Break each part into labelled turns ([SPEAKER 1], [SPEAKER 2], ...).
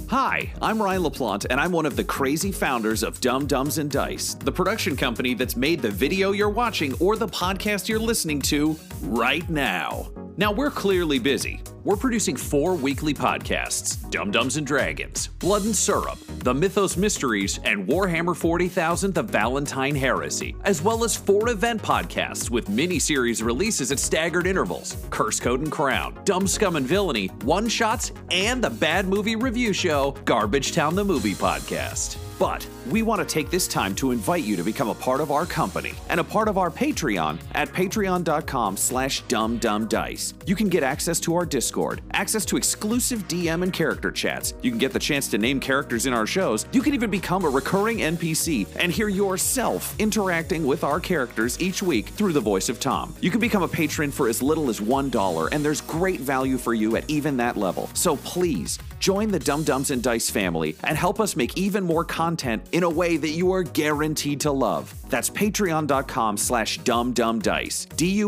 [SPEAKER 1] Hi, I'm Ryan LaPlante, and I'm one of the crazy founders of Dumb Dumbs and Dice, the production company that's made the video you're watching or the podcast you're listening to right now. Now, we're clearly busy. We're producing 4 weekly podcasts, Dumb Dumbs and Dragons, Blood and Syrup, The Mythos Mysteries, and Warhammer 40,000 The Valentine Heresy, as well as 4 event podcasts with mini-series releases at staggered intervals, Curse Code and Crown, Dumb Scum and Villainy, One-Shots, and the bad movie review show, Garbage Town the Movie Podcast. But we want to take this time to invite you to become a part of our company and a part of our Patreon at patreon.com/dumbdumbdice. You can get access to our Discord, access to exclusive DM and character chats. You can get the chance to name characters in our shows. You can even become a recurring NPC and hear yourself interacting with our characters each week through the voice of Tom. You can become a patron for as little as $1, and there's great value for you at even that level. So please, join the Dumb Dumbs and Dice family and help us make even more content in a way that you are guaranteed to love. That's patreon.com/dumbdumbdice.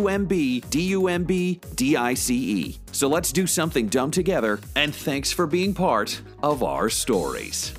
[SPEAKER 1] DUMBDICE. So let's do something dumb together, and thanks for being part of our stories.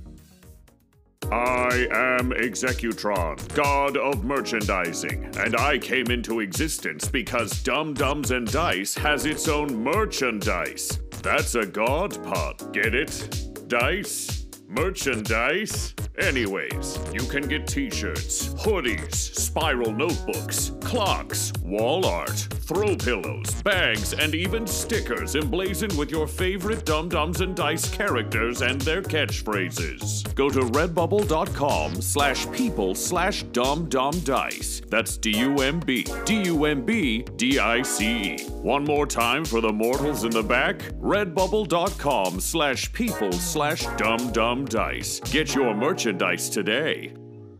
[SPEAKER 2] I am Executron, god of merchandising, and I came into existence because Dumb Dumbs and Dice has its own merchandise. That's a god pod, get it? Dice? Merchandise? Anyways, you can get t-shirts, hoodies, spiral notebooks, clocks, wall art, throw pillows, bags, and even stickers emblazoned with your favorite Dumb Dumbs and Dice characters and their catchphrases. Go to redbubble.com/people/dumbdumbdice. That's DUMBDICE. One more time for the mortals in the back, redbubble.com/people/dumbdumbdice. Get your merchandise today.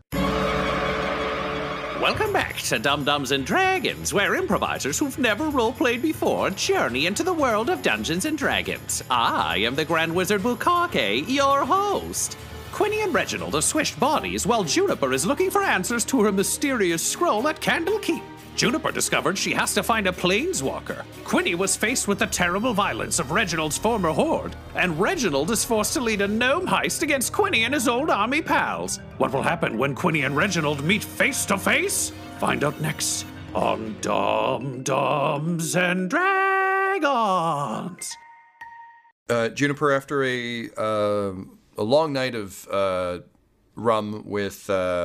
[SPEAKER 1] Welcome back to Dumb Dumbs and Dragons, where improvisers who've never roleplayed before journey into the world of Dungeons and Dragons. I am the Grand Wizard Bukake, your host. Quinny and Reginald are swished bodies while Juniper is looking for answers to her mysterious scroll at Candlekeep. Juniper discovered she has to find a planeswalker. Quinny was faced with the terrible violence of Reginald's former horde, and Reginald is forced to lead a gnome heist against Quinny and his old army pals. What will happen when Quinny and Reginald meet face to face? Find out next on Dumb Dumbs and Dragons.
[SPEAKER 3] Juniper, after a long night of rum with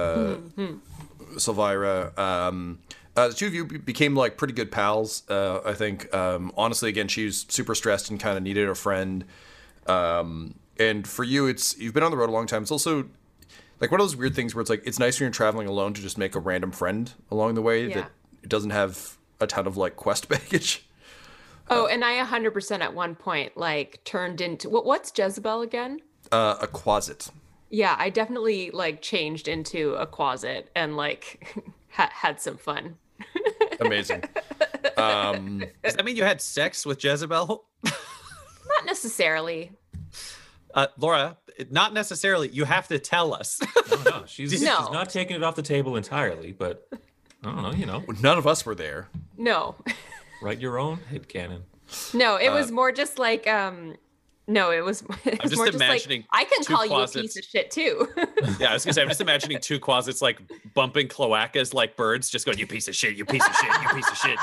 [SPEAKER 3] Silvira, the two of you became like pretty good pals. I think, honestly, again, she's super stressed and kind of needed a friend. And for you, you've been on the road a long time. It's also like one of those weird things where it's like, it's nice when you're traveling alone to just make a random friend along the way that doesn't have a ton of like quest baggage.
[SPEAKER 4] Oh, and I 100% at one point like turned into, what's Jezebel again?
[SPEAKER 3] A Quasit.
[SPEAKER 4] Yeah, I definitely like changed into a Quasit and like had some fun.
[SPEAKER 3] Amazing.
[SPEAKER 5] Does that mean you had sex with Jezebel?
[SPEAKER 4] Not necessarily.
[SPEAKER 5] Laura, not necessarily. You have to tell us.
[SPEAKER 6] No, she's not taking it off the table entirely, but I don't know, you know.
[SPEAKER 3] None of us were there.
[SPEAKER 4] No.
[SPEAKER 6] Write your own headcanon.
[SPEAKER 4] No, it was more just like, no, it was
[SPEAKER 5] just
[SPEAKER 4] more just
[SPEAKER 5] imagining
[SPEAKER 4] like, I can call
[SPEAKER 5] closets.
[SPEAKER 4] you a piece of shit too.
[SPEAKER 5] Yeah, I was gonna say, I'm just imagining 2 closets like bumping cloacas like birds, just going, you piece of shit, you piece of shit, you piece of shit.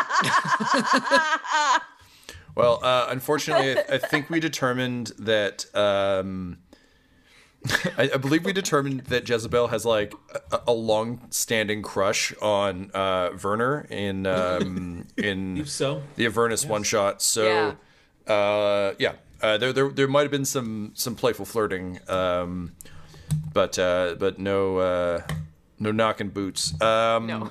[SPEAKER 3] Well, unfortunately, I think we determined that, I believe we determined that Jezebel has like a long-standing crush on Werner in
[SPEAKER 6] So
[SPEAKER 3] the Avernus one-shot. So, there might have been some playful flirting, but no knocking boots.
[SPEAKER 4] No.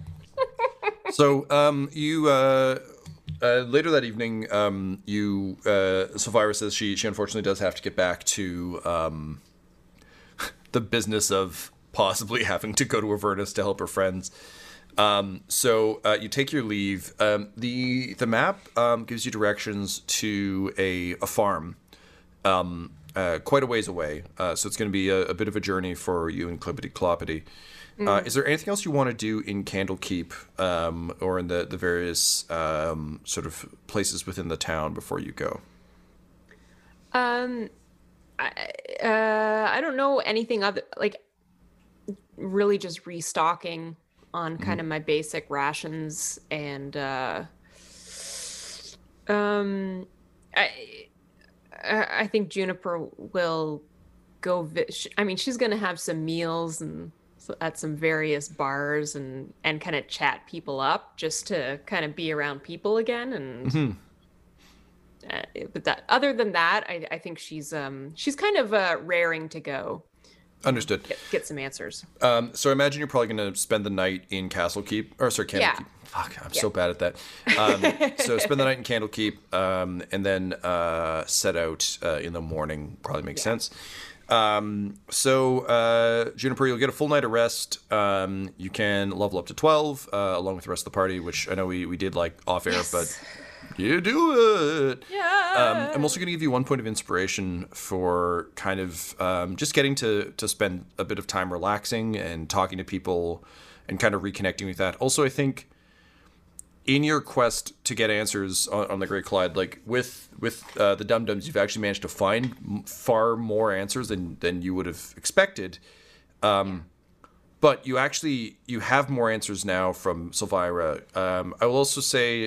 [SPEAKER 3] So you later that evening, Silvira says she unfortunately does have to get back to the business of possibly having to go to Avernus to help her friends. So you take your leave. The map gives you directions to a farm quite a ways away. So it's going to be a bit of a journey for you and Clippity Cloppity. Is there anything else you want to do in Candlekeep or in the various sort of places within the town before you go?
[SPEAKER 4] I don't know anything other, like, really just restocking on kind of my basic rations, and I think Juniper will go. I mean, she's gonna have some meals and at some various bars and kind of chat people up just to kind of be around people again. And but that, other than that, I think she's kind of raring to go.
[SPEAKER 3] Understood.
[SPEAKER 4] Get some answers.
[SPEAKER 3] So I imagine you're probably going to spend the night in Candlekeep. Candlekeep. Fuck, I'm so bad at that. So spend the night in Candlekeep, and then set out in the morning. Probably makes sense. So Juniper, you'll get a full night of rest. You can level up to 12 along with the rest of the party, which I know we did like off air, but you do it.
[SPEAKER 4] Yeah.
[SPEAKER 3] I'm also going to give you 1 point of inspiration for kind of just getting to spend a bit of time relaxing and talking to people and kind of reconnecting with that. Also, I think in your quest to get answers on the Great Collide, like with the Dum Dums, you've actually managed to find far more answers than you would have expected. But you have more answers now from Silvira. I will also say,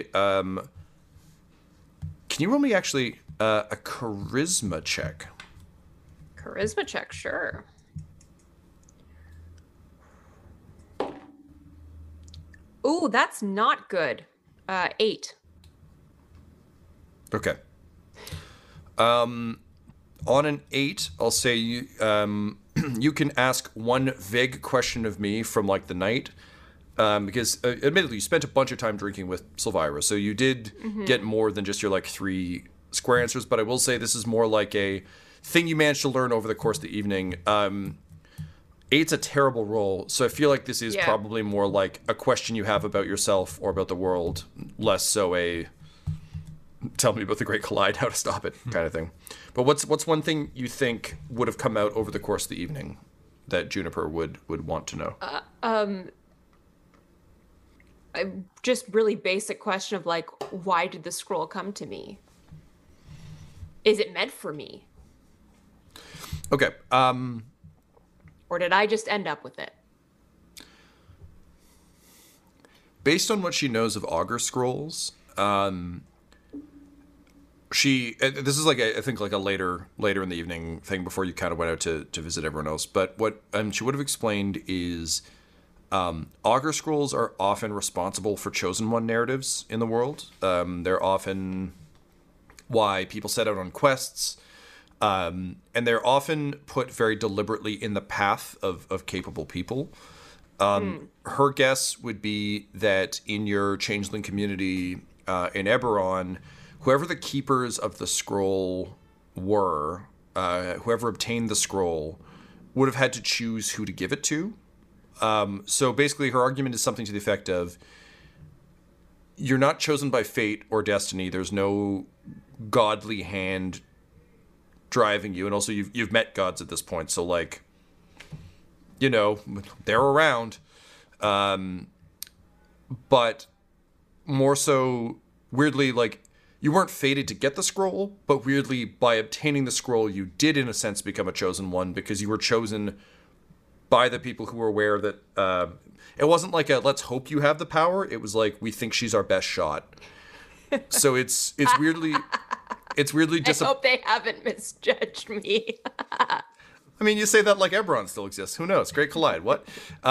[SPEAKER 3] can you roll me actually a charisma check?
[SPEAKER 4] Charisma check, sure. Ooh, that's not good. 8.
[SPEAKER 3] Okay. On an 8, I'll say you you can ask one vague question of me from like the night, because admittedly you spent a bunch of time drinking with Silvira, so you did get more than just your like 3 square answers. But I will say this is more like a thing you managed to learn over the course of the evening. 8's a terrible roll, so I feel like this is probably more like a question you have about yourself or about the world, less so a tell me about the Great Collide, how to stop it kind of thing. But what's one thing you think would have come out over the course of the evening that Juniper would want to know?
[SPEAKER 4] Just really basic question of like, why did the scroll come to me? Is it meant for me?
[SPEAKER 3] Okay.
[SPEAKER 4] Or did I just end up with it?
[SPEAKER 3] Based on what she knows of Augur scrolls, this is like I think like a later in the evening thing before you kind of went out to visit everyone else. But what she would have explained is Augur scrolls are often responsible for Chosen One narratives in the world. They're often why people set out on quests. And they're often put very deliberately in the path of capable people. Her guess would be that in your changeling community in Eberron, whoever the keepers of the scroll were, whoever obtained the scroll, would have had to choose who to give it to. So basically her argument is something to the effect of, you're not chosen by fate or destiny. There's no godly hand driving you, and also you've met gods at this point, so like, you know, they're around, but more so weirdly, like, you weren't fated to get the scroll, but weirdly by obtaining the scroll you did in a sense become a chosen one, because you were chosen by the people who were aware that it wasn't like a let's hope you have the power, it was like we think she's our best shot. So it's weirdly
[SPEAKER 4] I hope they haven't misjudged me.
[SPEAKER 3] I mean, you say that like Eberron still exists. Who knows? Great Collide. What?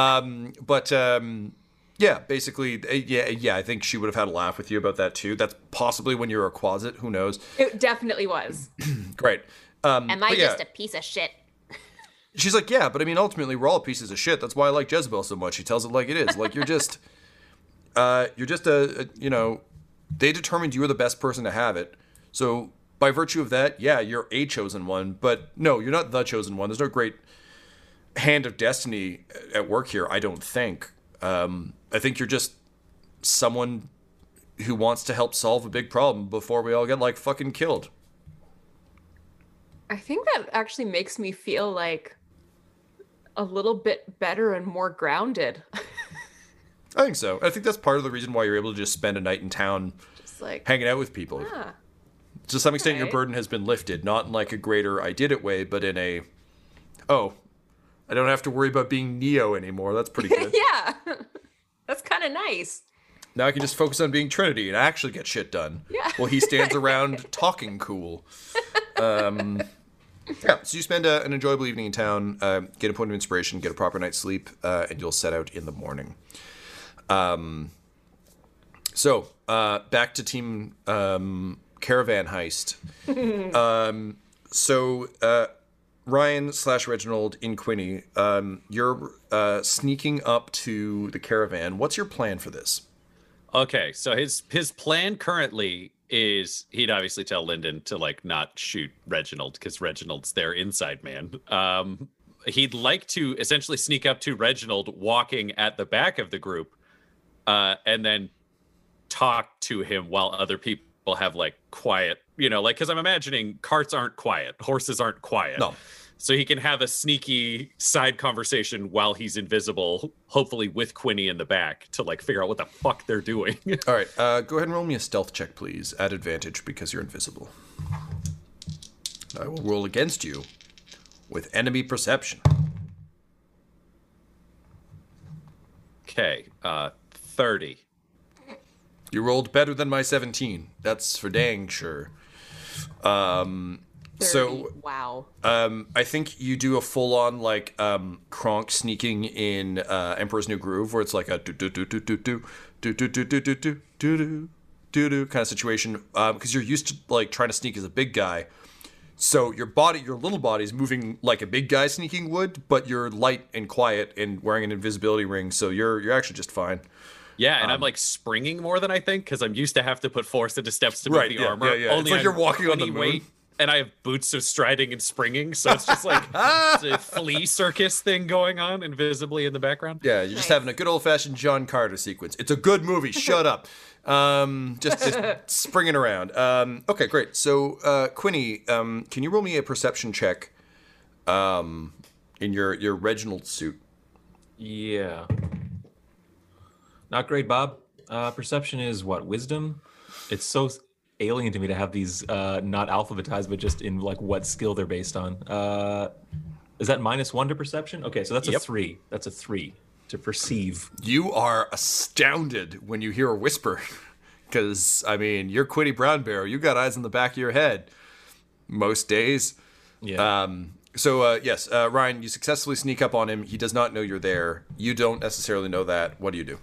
[SPEAKER 3] Yeah, basically, I think she would have had a laugh with you about that too. That's possibly when you were a Quasit. Who knows?
[SPEAKER 4] It definitely was.
[SPEAKER 3] Great.
[SPEAKER 4] Am I just a piece of shit?
[SPEAKER 3] She's like, yeah, but I mean, ultimately, we're all pieces of shit. That's why I like Jezebel so much. She tells it like it is. Like, you're just a you know, they determined you were the best person to have it. So by virtue of that, yeah, you're a chosen one, but no, you're not the chosen one. There's no great hand of destiny at work here, I don't think. I think you're just someone who wants to help solve a big problem before we all get like fucking killed.
[SPEAKER 4] I think that actually makes me feel like a little bit better and more grounded.
[SPEAKER 3] I think so. I think that's part of the reason why you're able to just spend a night in town,
[SPEAKER 4] just like
[SPEAKER 3] hanging out with people.
[SPEAKER 4] Yeah.
[SPEAKER 3] To some extent, your
[SPEAKER 4] Okay.
[SPEAKER 3] burden has been lifted, not in like a greater I did it way, but in a, oh, I don't have to worry about being Neo anymore. That's pretty good.
[SPEAKER 4] Yeah. That's kind of nice.
[SPEAKER 3] Now I can just focus on being Trinity and actually get shit done.
[SPEAKER 4] Yeah.
[SPEAKER 3] While he stands around talking cool. Yeah, so you spend an enjoyable evening in town, get a point of inspiration, get a proper night's sleep, and you'll set out in the morning. So, back to Team Caravan Heist. Ryan/Reginald in Quinny, you're sneaking up to the caravan. What's your plan for this?
[SPEAKER 5] Okay, so his plan currently is he'd obviously tell Lyndon to like not shoot Reginald because Reginald's their inside man. He'd like to essentially sneak up to Reginald walking at the back of the group, and then talk to him while other people have like quiet, like, because I'm imagining carts aren't quiet, horses aren't quiet.
[SPEAKER 3] No.
[SPEAKER 5] So he can have a sneaky side conversation while he's invisible, hopefully with Quinny in the back to like figure out what the fuck they're doing.
[SPEAKER 3] All right, go ahead and roll me a stealth check, please, at advantage because you're invisible. I will roll against you with enemy perception.
[SPEAKER 5] Okay, 30.
[SPEAKER 3] You rolled better than my 17. That's for dang sure.
[SPEAKER 4] 30.
[SPEAKER 3] So
[SPEAKER 4] Wow.
[SPEAKER 3] I think you do a full-on like Kronk sneaking in Emperor's New Groove, where it's like a do do do do do do do do do do do do do do do kind of situation, because you're used to like trying to sneak as a big guy. So your little body's moving like a big guy sneaking would, but you're light and quiet and wearing an invisibility ring, so you're actually just fine.
[SPEAKER 5] Yeah, and I'm like springing more than I think because I'm used to have to put force into steps to move
[SPEAKER 3] Right,
[SPEAKER 5] the
[SPEAKER 3] yeah,
[SPEAKER 5] armor.
[SPEAKER 3] yeah. It's like you're walking on the moon.
[SPEAKER 5] And I have boots of striding and springing, so it's just like it's a flea circus thing going on invisibly in the background.
[SPEAKER 3] Yeah, you're just having a good old-fashioned John Carter sequence. It's a good movie. Shut up. Just springing around. Okay, great. So, Quinny, can you roll me a perception check in your Reginald suit?
[SPEAKER 6] Yeah. Not great, Bob. Perception is what? Wisdom? It's so alien to me to have these not alphabetized, but just in like what skill they're based on. Is that -1 to perception? Okay, so that's a 3. That's a 3 to perceive.
[SPEAKER 3] You are astounded when you hear a whisper. Because, I mean, you're Quinny Brown Barrow. You got eyes in the back of your head most days.
[SPEAKER 6] Yeah.
[SPEAKER 3] Yes, Ryan, you successfully sneak up on him. He does not know you're there. You don't necessarily know that. What do you do?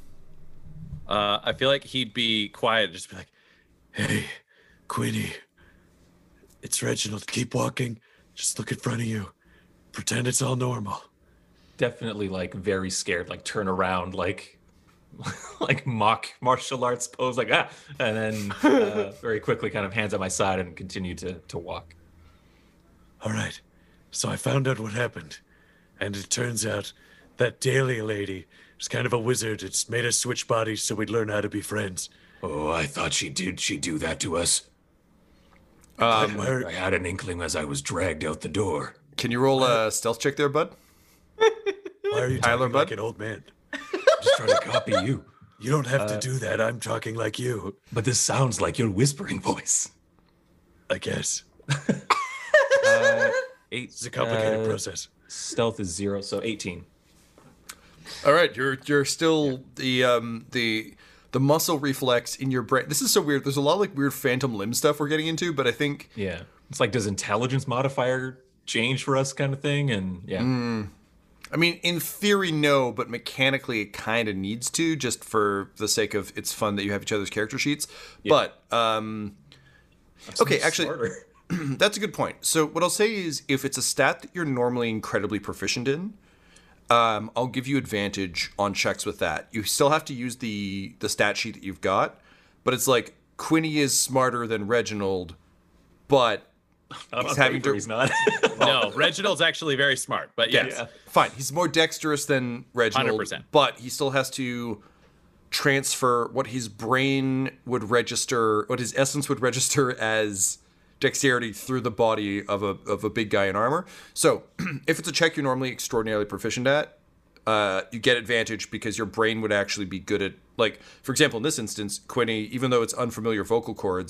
[SPEAKER 5] I feel like he'd be quiet, just be like, "Hey, Quinny, it's Reginald. Keep walking. Just look in front of you. Pretend it's all normal."
[SPEAKER 6] Definitely like very scared, like turn around, like like mock martial arts pose, like and then very quickly kind of hands at my side and continue to walk.
[SPEAKER 2] All right, so I found out what happened, and it turns out that Dahlia lady is kind of a wizard. It's made us switch bodies so we'd learn how to be friends.
[SPEAKER 7] Oh, I thought she'd do that to us.
[SPEAKER 2] Why
[SPEAKER 7] I had an inkling as I was dragged out the door.
[SPEAKER 3] Can you roll a stealth check there, bud?
[SPEAKER 2] are you
[SPEAKER 3] Tyler,
[SPEAKER 2] talking
[SPEAKER 3] bud?
[SPEAKER 2] like an old man?
[SPEAKER 7] Just trying to copy you.
[SPEAKER 2] You don't have to do that. I'm talking like you,
[SPEAKER 7] But this sounds like your whispering voice.
[SPEAKER 2] I guess.
[SPEAKER 6] 8.
[SPEAKER 2] It's a complicated process.
[SPEAKER 6] Stealth is 0, so 18.
[SPEAKER 3] All right, you're still the muscle reflex in your brain. This is so weird. There's a lot of like weird phantom limb stuff we're getting into, but I think
[SPEAKER 6] Yeah. It's like, does intelligence modifier change for us kind of thing? And yeah.
[SPEAKER 3] I mean, in theory, no, but mechanically it kind of needs to, just for the sake of it's fun that you have each other's character sheets.
[SPEAKER 6] Yeah.
[SPEAKER 3] But okay, actually,
[SPEAKER 6] Smarter.
[SPEAKER 3] that's a good point. So what I'll say is, if it's a stat that you're normally incredibly proficient in, I'll give you advantage on checks with that. You still have to use the stat sheet that you've got, but it's like Quinny is smarter than Reginald, but he's having to.
[SPEAKER 6] He's not.
[SPEAKER 5] No, Reginald's actually very smart, but yes.
[SPEAKER 3] Yeah. Fine. He's more dexterous than Reginald,
[SPEAKER 5] 100%.
[SPEAKER 3] but he still has to transfer what his brain would register, what his essence would register as dexterity through the body of a big guy in armor. So if it's a check you're normally extraordinarily proficient at, you get advantage because your brain would actually be good at, like, for example, in this instance, Quinny, even though it's unfamiliar vocal cords,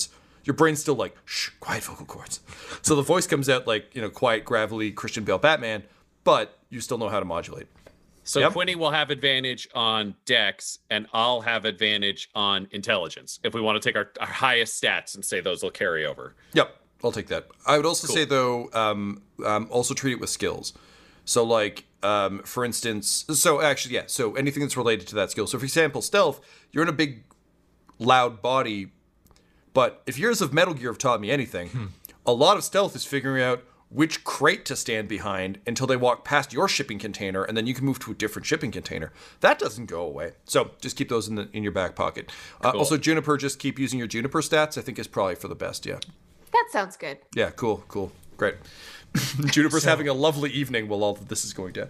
[SPEAKER 3] your brain's still like, shh, quiet vocal cords. So the voice comes out like, quiet, gravelly Christian Bale Batman, but you still know how to modulate.
[SPEAKER 5] So
[SPEAKER 3] Yep.
[SPEAKER 5] Quinny will have advantage on Dex, and I'll have advantage on Intelligence. If we want to take our highest stats and say those will carry over.
[SPEAKER 3] Yep, I'll take that. I would also say, though, also treat it with skills. So, like, for instance, so anything that's related to that skill. So, for example, stealth, you're in a big, loud body, but if years of Metal Gear have taught me anything, a lot of stealth is figuring out which crate to stand behind until they walk past your shipping container, and then you can move to a different shipping container. That doesn't go away. So just keep those in your back pocket.
[SPEAKER 5] Cool.
[SPEAKER 3] Also, Juniper, just keep using your Juniper stats. I think is probably for the best, yeah.
[SPEAKER 4] That sounds good.
[SPEAKER 3] Yeah, cool. Great. Juniper's having a lovely evening while all of this is going down.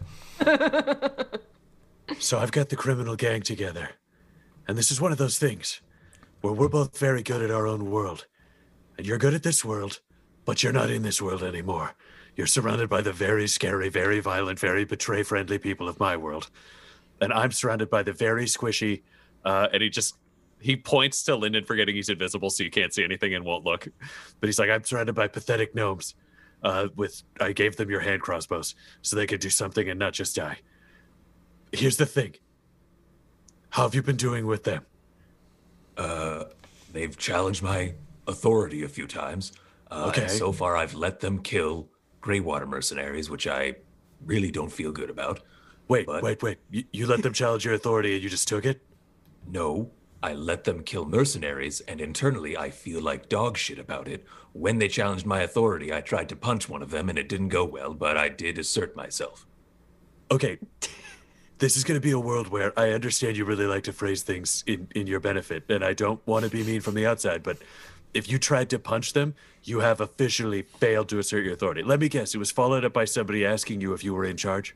[SPEAKER 8] So I've got the criminal gang together. And this is one of those things where we're both very good at our own world. And you're good at this world, but you're not in this world anymore. You're surrounded by the very scary, very violent, very betray-friendly people of my world. And I'm surrounded by the very squishy,
[SPEAKER 5] And he points to Lyndon, forgetting he's invisible, so you can't see anything and won't look.
[SPEAKER 8] but he's like, I'm surrounded by pathetic gnomes. I gave them your hand crossbows so they could do something and not just die. Here's the thing. How have you been doing with them?
[SPEAKER 7] They've challenged my authority a few times.
[SPEAKER 8] Okay.
[SPEAKER 7] And so far, I've let them kill Greywater mercenaries, which I really don't feel good about.
[SPEAKER 8] Wait.
[SPEAKER 7] But-
[SPEAKER 8] You let them challenge your authority and you just took it?
[SPEAKER 7] No, I let them kill mercenaries, and internally I feel like dog shit about it. When they challenged my authority, I tried to punch one of them, and it didn't go well, but I did assert myself.
[SPEAKER 8] Okay. This is going to be a world where I understand you really like to phrase things in your benefit, and I don't want to be mean from the outside, but if you tried to punch them, you have officially failed to assert your authority. Let me guess, it was followed up by somebody asking you if you were in charge?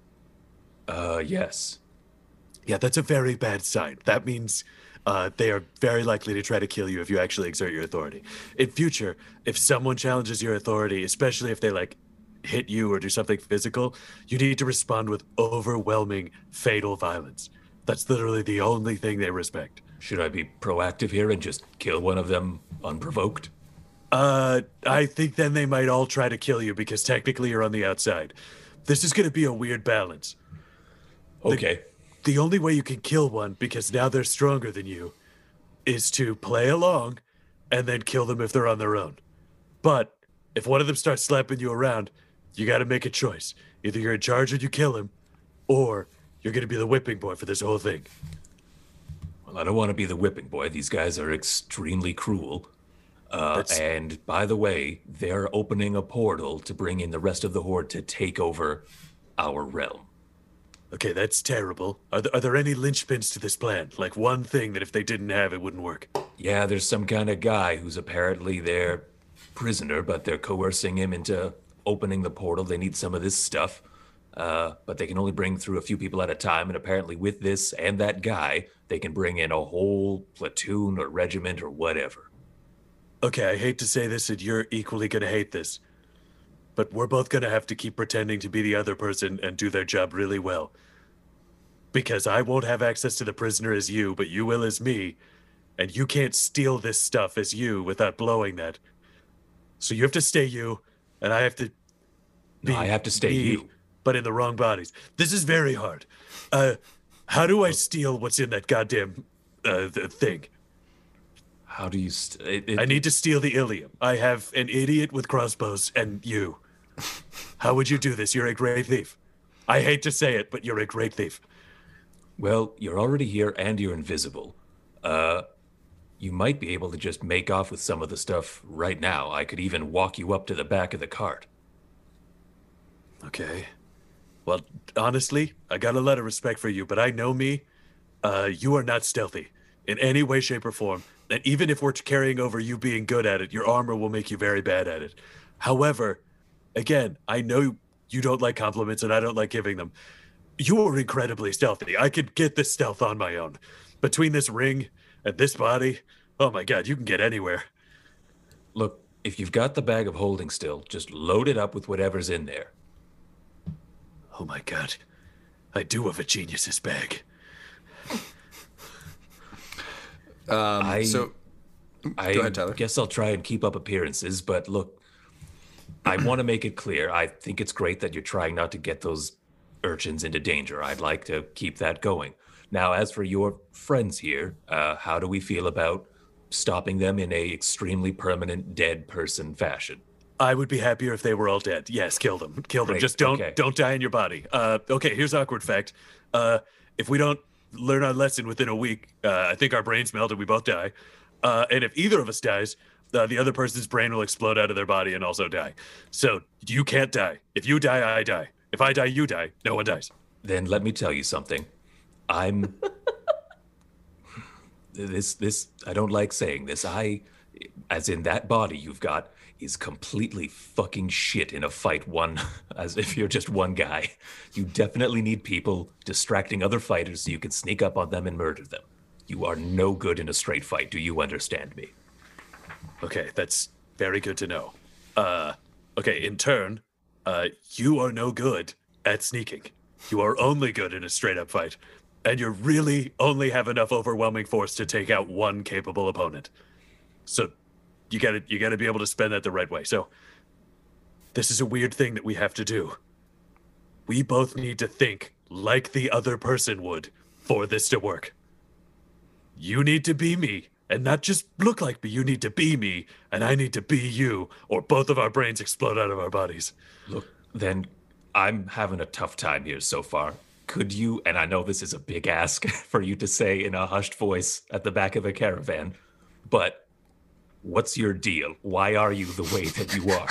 [SPEAKER 7] Yes.
[SPEAKER 8] Yeah, that's a very bad sign. That means they are very likely to try to kill you if you actually exert your authority. In future, if someone challenges your authority, especially if they hit you or do something physical, you need to respond with overwhelming fatal violence. That's literally the only thing they respect.
[SPEAKER 7] Should I be proactive here and just kill one of them unprovoked?
[SPEAKER 8] I think then they might all try to kill you because technically you're on the outside. This is going to be a weird balance.
[SPEAKER 7] Okay.
[SPEAKER 8] The only way you can kill one, because now they're stronger than you, is to play along and then kill them if they're on their own. But if one of them starts slapping you around, you got to make a choice. Either you're in charge and you kill him, or you're going to be the whipping boy for this whole thing.
[SPEAKER 7] Well, I don't want to be the whipping boy. These guys are extremely cruel. And by the way, they're opening a portal to bring in the rest of the Horde to take over our realm.
[SPEAKER 8] Okay, that's terrible. Are there any linchpins to this plan? Like one thing that if they didn't have, it wouldn't work?
[SPEAKER 7] Yeah, there's some kind of guy who's apparently their prisoner, but they're coercing him into opening the portal. They need some of this stuff, but they can only bring through a few people at a time. And apparently with this and that guy, they can bring in a whole platoon or regiment or whatever.
[SPEAKER 8] Okay, I hate to say this, and you're equally going to hate this, but we're both going to have to keep pretending to be the other person and do their job really well. Because I won't have access to the prisoner as you, but you will as me, and you can't steal this stuff as you without blowing that. So you have to stay you, and I have to be
[SPEAKER 7] No, I have to stay
[SPEAKER 8] me,
[SPEAKER 7] you.
[SPEAKER 8] but in the wrong bodies. This is very hard. How do I steal what's in that goddamn the thing?
[SPEAKER 7] How do you...
[SPEAKER 8] I need to steal the Ilium. I have an idiot with crossbows and you. How would you do this? You're a great thief. I hate to say it, but you're a great thief.
[SPEAKER 7] Well, you're already here and you're invisible. You might be able to just make off with some of the stuff right now. I could even walk you up to the back of the cart.
[SPEAKER 8] Okay. Well, honestly, I got a lot of respect for you, but I know me. You are not stealthy in any way, shape, or form. And even if we're carrying over you being good at it, your armor will make you very bad at it. However, again, I know you don't like compliments and I don't like giving them. You are incredibly stealthy. I could get this stealth on my own. Between this ring and this body, oh my god, you can get anywhere.
[SPEAKER 7] Look, if you've got the bag of holding still, just load it up with whatever's in there.
[SPEAKER 8] Oh my god, I do have a genius's bag.
[SPEAKER 3] So Go ahead, Tyler.
[SPEAKER 7] guess I'll try and keep up appearances, but look, I want to make it clear. I think it's great that you're trying not to get those urchins into danger. I'd like to keep that going. Now, as for your friends here, how do we feel about stopping them in a extremely permanent dead person fashion?
[SPEAKER 8] I would be happier if they were all dead. Yes, kill them. Kill them.
[SPEAKER 7] Great,
[SPEAKER 8] Just don't
[SPEAKER 7] okay.
[SPEAKER 8] die in your body. Okay, here's awkward fact. If we don't learn our lesson within a week, I think our brains melt and we both die. And if either of us dies, the other person's brain will explode out of their body and also die. So you can't die. If you die, I die. If I die, you die. No one dies.
[SPEAKER 7] Then let me tell you something. I'm this I don't like saying this. As in that body you've got is completely fucking shit in a fight as if you're just one guy. You definitely need people distracting other fighters so you can sneak up on them and murder them. You are no good in a straight fight. Do you understand me?
[SPEAKER 8] Okay, that's very good to know. Okay, in turn, you are no good at sneaking. You are only good in a straight up fight. And you really only have enough overwhelming force to take out one capable opponent. So you gotta be able to spend that the right way. So this is a weird thing that we have to do. We both need to think like the other person would for this to work. You need to be me, and not just look like me. You need to be me, and I need to be you, or both of our brains explode out of our bodies.
[SPEAKER 7] Look, then I'm having a tough time here so far. Could you, and I know this is a big ask for you to say in a hushed voice at the back of a caravan, but what's your deal? Why are you the way that you are?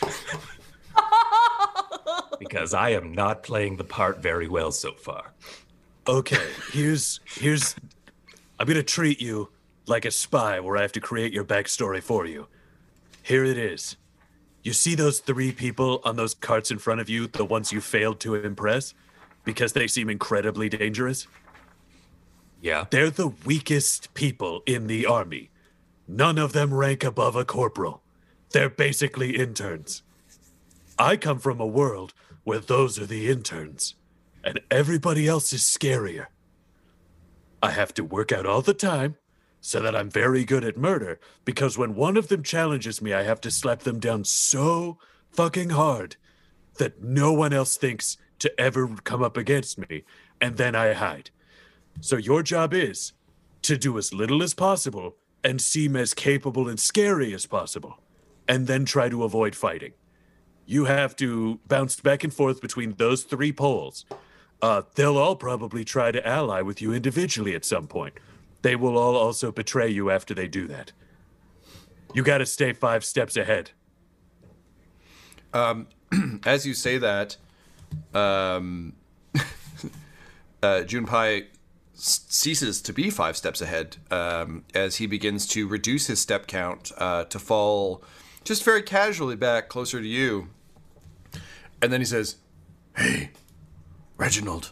[SPEAKER 7] Because I am not playing the part very well so far.
[SPEAKER 8] Okay, here's I'm gonna treat you like a spy where I have to create your backstory for you. Here it is. You see those 3 people on those carts in front of you, the ones you failed to impress? Because they seem incredibly dangerous?
[SPEAKER 7] Yeah.
[SPEAKER 8] They're the weakest people in the army. None of them rank above a corporal. They're basically interns. I come from a world where those are the interns, and everybody else is scarier. I have to work out all the time so that I'm very good at murder, because when one of them challenges me, I have to slap them down so fucking hard that no one else thinks to ever come up against me, and then I hide. So your job is to do as little as possible and seem as capable and scary as possible, and then try to avoid fighting. You have to bounce back and forth between those 3 poles. They'll all probably try to ally with you individually at some point. They will all also betray you after they do that. You gotta stay 5 steps ahead.
[SPEAKER 3] As you say that, Junpei ceases to be 5 steps ahead as he begins to reduce his step count to fall just very casually back closer to you. And then he says, "Hey, Reginald."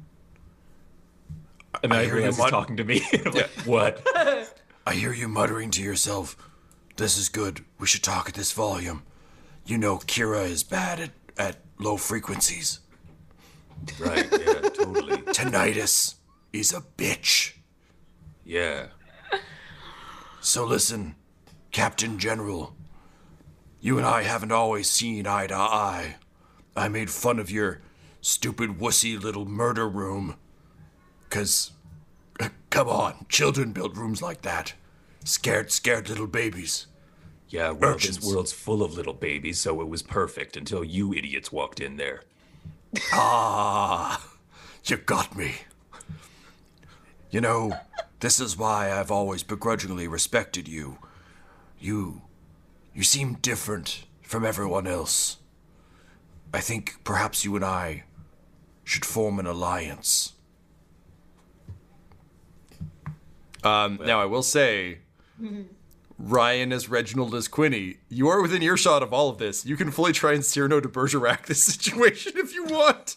[SPEAKER 6] And I realize he's talking to me. I'm like, what?
[SPEAKER 3] I hear you muttering to yourself, "This is good. We should talk at this volume. You know Kira is bad at low frequencies."
[SPEAKER 7] Right, yeah, totally.
[SPEAKER 3] Tinnitus is a bitch.
[SPEAKER 7] Yeah.
[SPEAKER 3] So listen, Captain General, you and I haven't always seen eye to eye. I made fun of your stupid wussy little murder room. 'Cause, come on, children build rooms like that. Scared little babies.
[SPEAKER 7] Yeah, well,
[SPEAKER 3] Urchins.
[SPEAKER 7] this world's full of little babies, so it was perfect until you idiots walked in there.
[SPEAKER 3] Ah, you got me. You know, this is why I've always begrudgingly respected you. You seem different from everyone else. I think perhaps you and I should form an alliance. Now, I will say, Ryan as Reginald as Quinny, you are within earshot of all of this. You can fully try and Cyrano de Bergerac this situation if you want.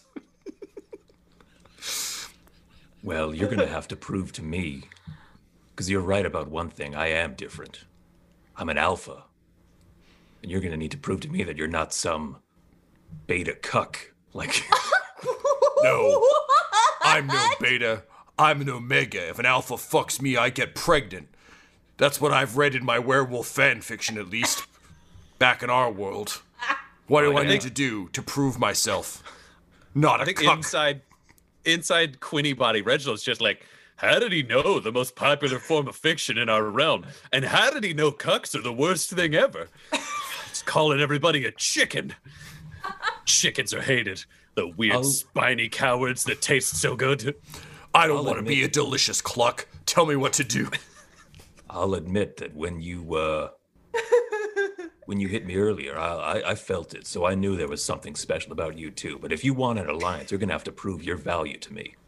[SPEAKER 7] Well, you're going to have to prove to me, because you're right about one thing. I am different. I'm an alpha. And you're going to need to prove to me that you're not some beta cuck. Like,
[SPEAKER 3] No, I'm no beta. I'm an omega. If an alpha fucks me, I get pregnant. That's what I've read in my werewolf fan fiction, at least. Back in our world. What do I need to do to prove myself? Not a cuck.
[SPEAKER 5] Inside Quinny body, Reginald's just like, how did he know the most popular form of fiction in our realm? And how did he know cucks are the worst thing ever? It's calling everybody a chicken. Chickens are hated. The weird, spiny cowards that taste so good.
[SPEAKER 3] I don't want to be a delicious cluck. Tell me what to do.
[SPEAKER 7] I'll admit that when you hit me earlier, I felt it, so I knew there was something special about you too. But if you want an alliance, you're gonna have to prove your value to me.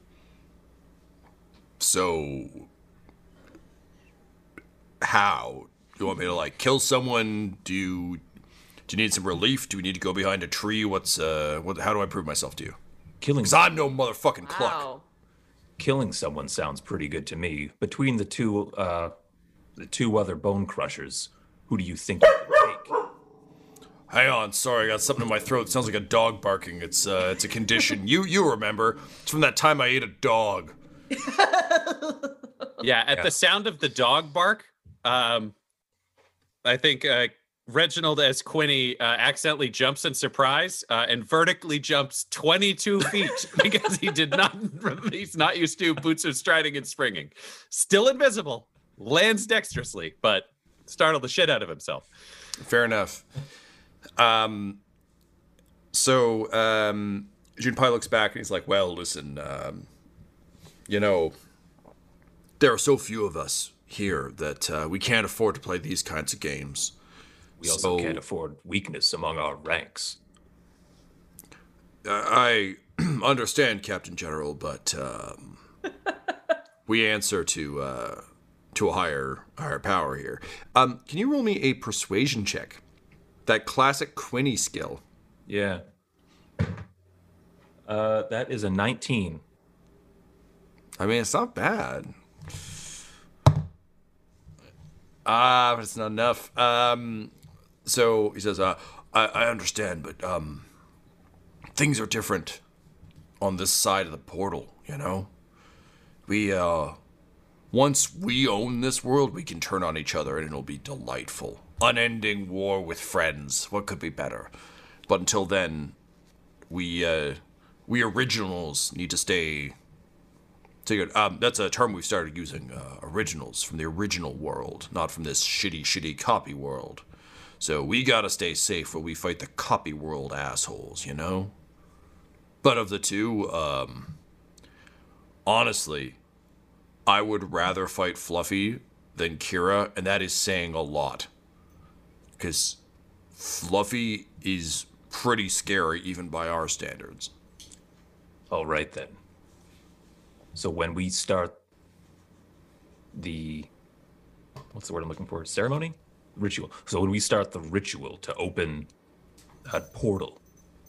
[SPEAKER 3] So, how? You want me to, like, kill someone? Do you need some relief? Do we need to go behind a tree? How do I prove myself to you? Because I'm no motherfucking cluck.
[SPEAKER 4] Wow.
[SPEAKER 7] Killing someone sounds pretty good to me. Between the two other bone crushers, who do you think you can take?
[SPEAKER 3] Hang on, sorry, I got something in my throat. It sounds like a dog barking. It's a condition. You remember? It's from that time I ate a dog.
[SPEAKER 5] Yeah, at the sound of the dog bark, I think Reginald as Quinny accidentally jumps in surprise and vertically jumps 22 feet because he's not used to boots of striding and springing. Still invisible, lands dexterously, but startled the shit out of himself.
[SPEAKER 3] Fair enough. So Junpei looks back and he's like, well, listen, there are so few of us here that we can't afford to play these kinds of games.
[SPEAKER 7] We also can't afford weakness among our ranks.
[SPEAKER 3] I understand, Captain General, but we answer to a higher power here. Can you roll me a persuasion check? That classic Quinny skill.
[SPEAKER 7] Yeah. That is a 19.
[SPEAKER 3] I mean, it's not bad. But it's not enough. So he says, I understand, but things are different on this side of the portal, you know? We, once we own this world, we can turn on each other and it'll be delightful. Unending war with friends. What could be better? But until then, we originals need to stay together. That's a term we've started using, originals, from the original world, not from this shitty copy world. So we gotta stay safe while we fight the copy world assholes, you know? But of the two, honestly, I would rather fight Fluffy than Kira, and that is saying a lot. Because Fluffy is pretty scary, even by our standards.
[SPEAKER 7] All right, then. So when we start the... what's the word I'm looking for? Ceremony? Ritual. So when we start the ritual to open that portal,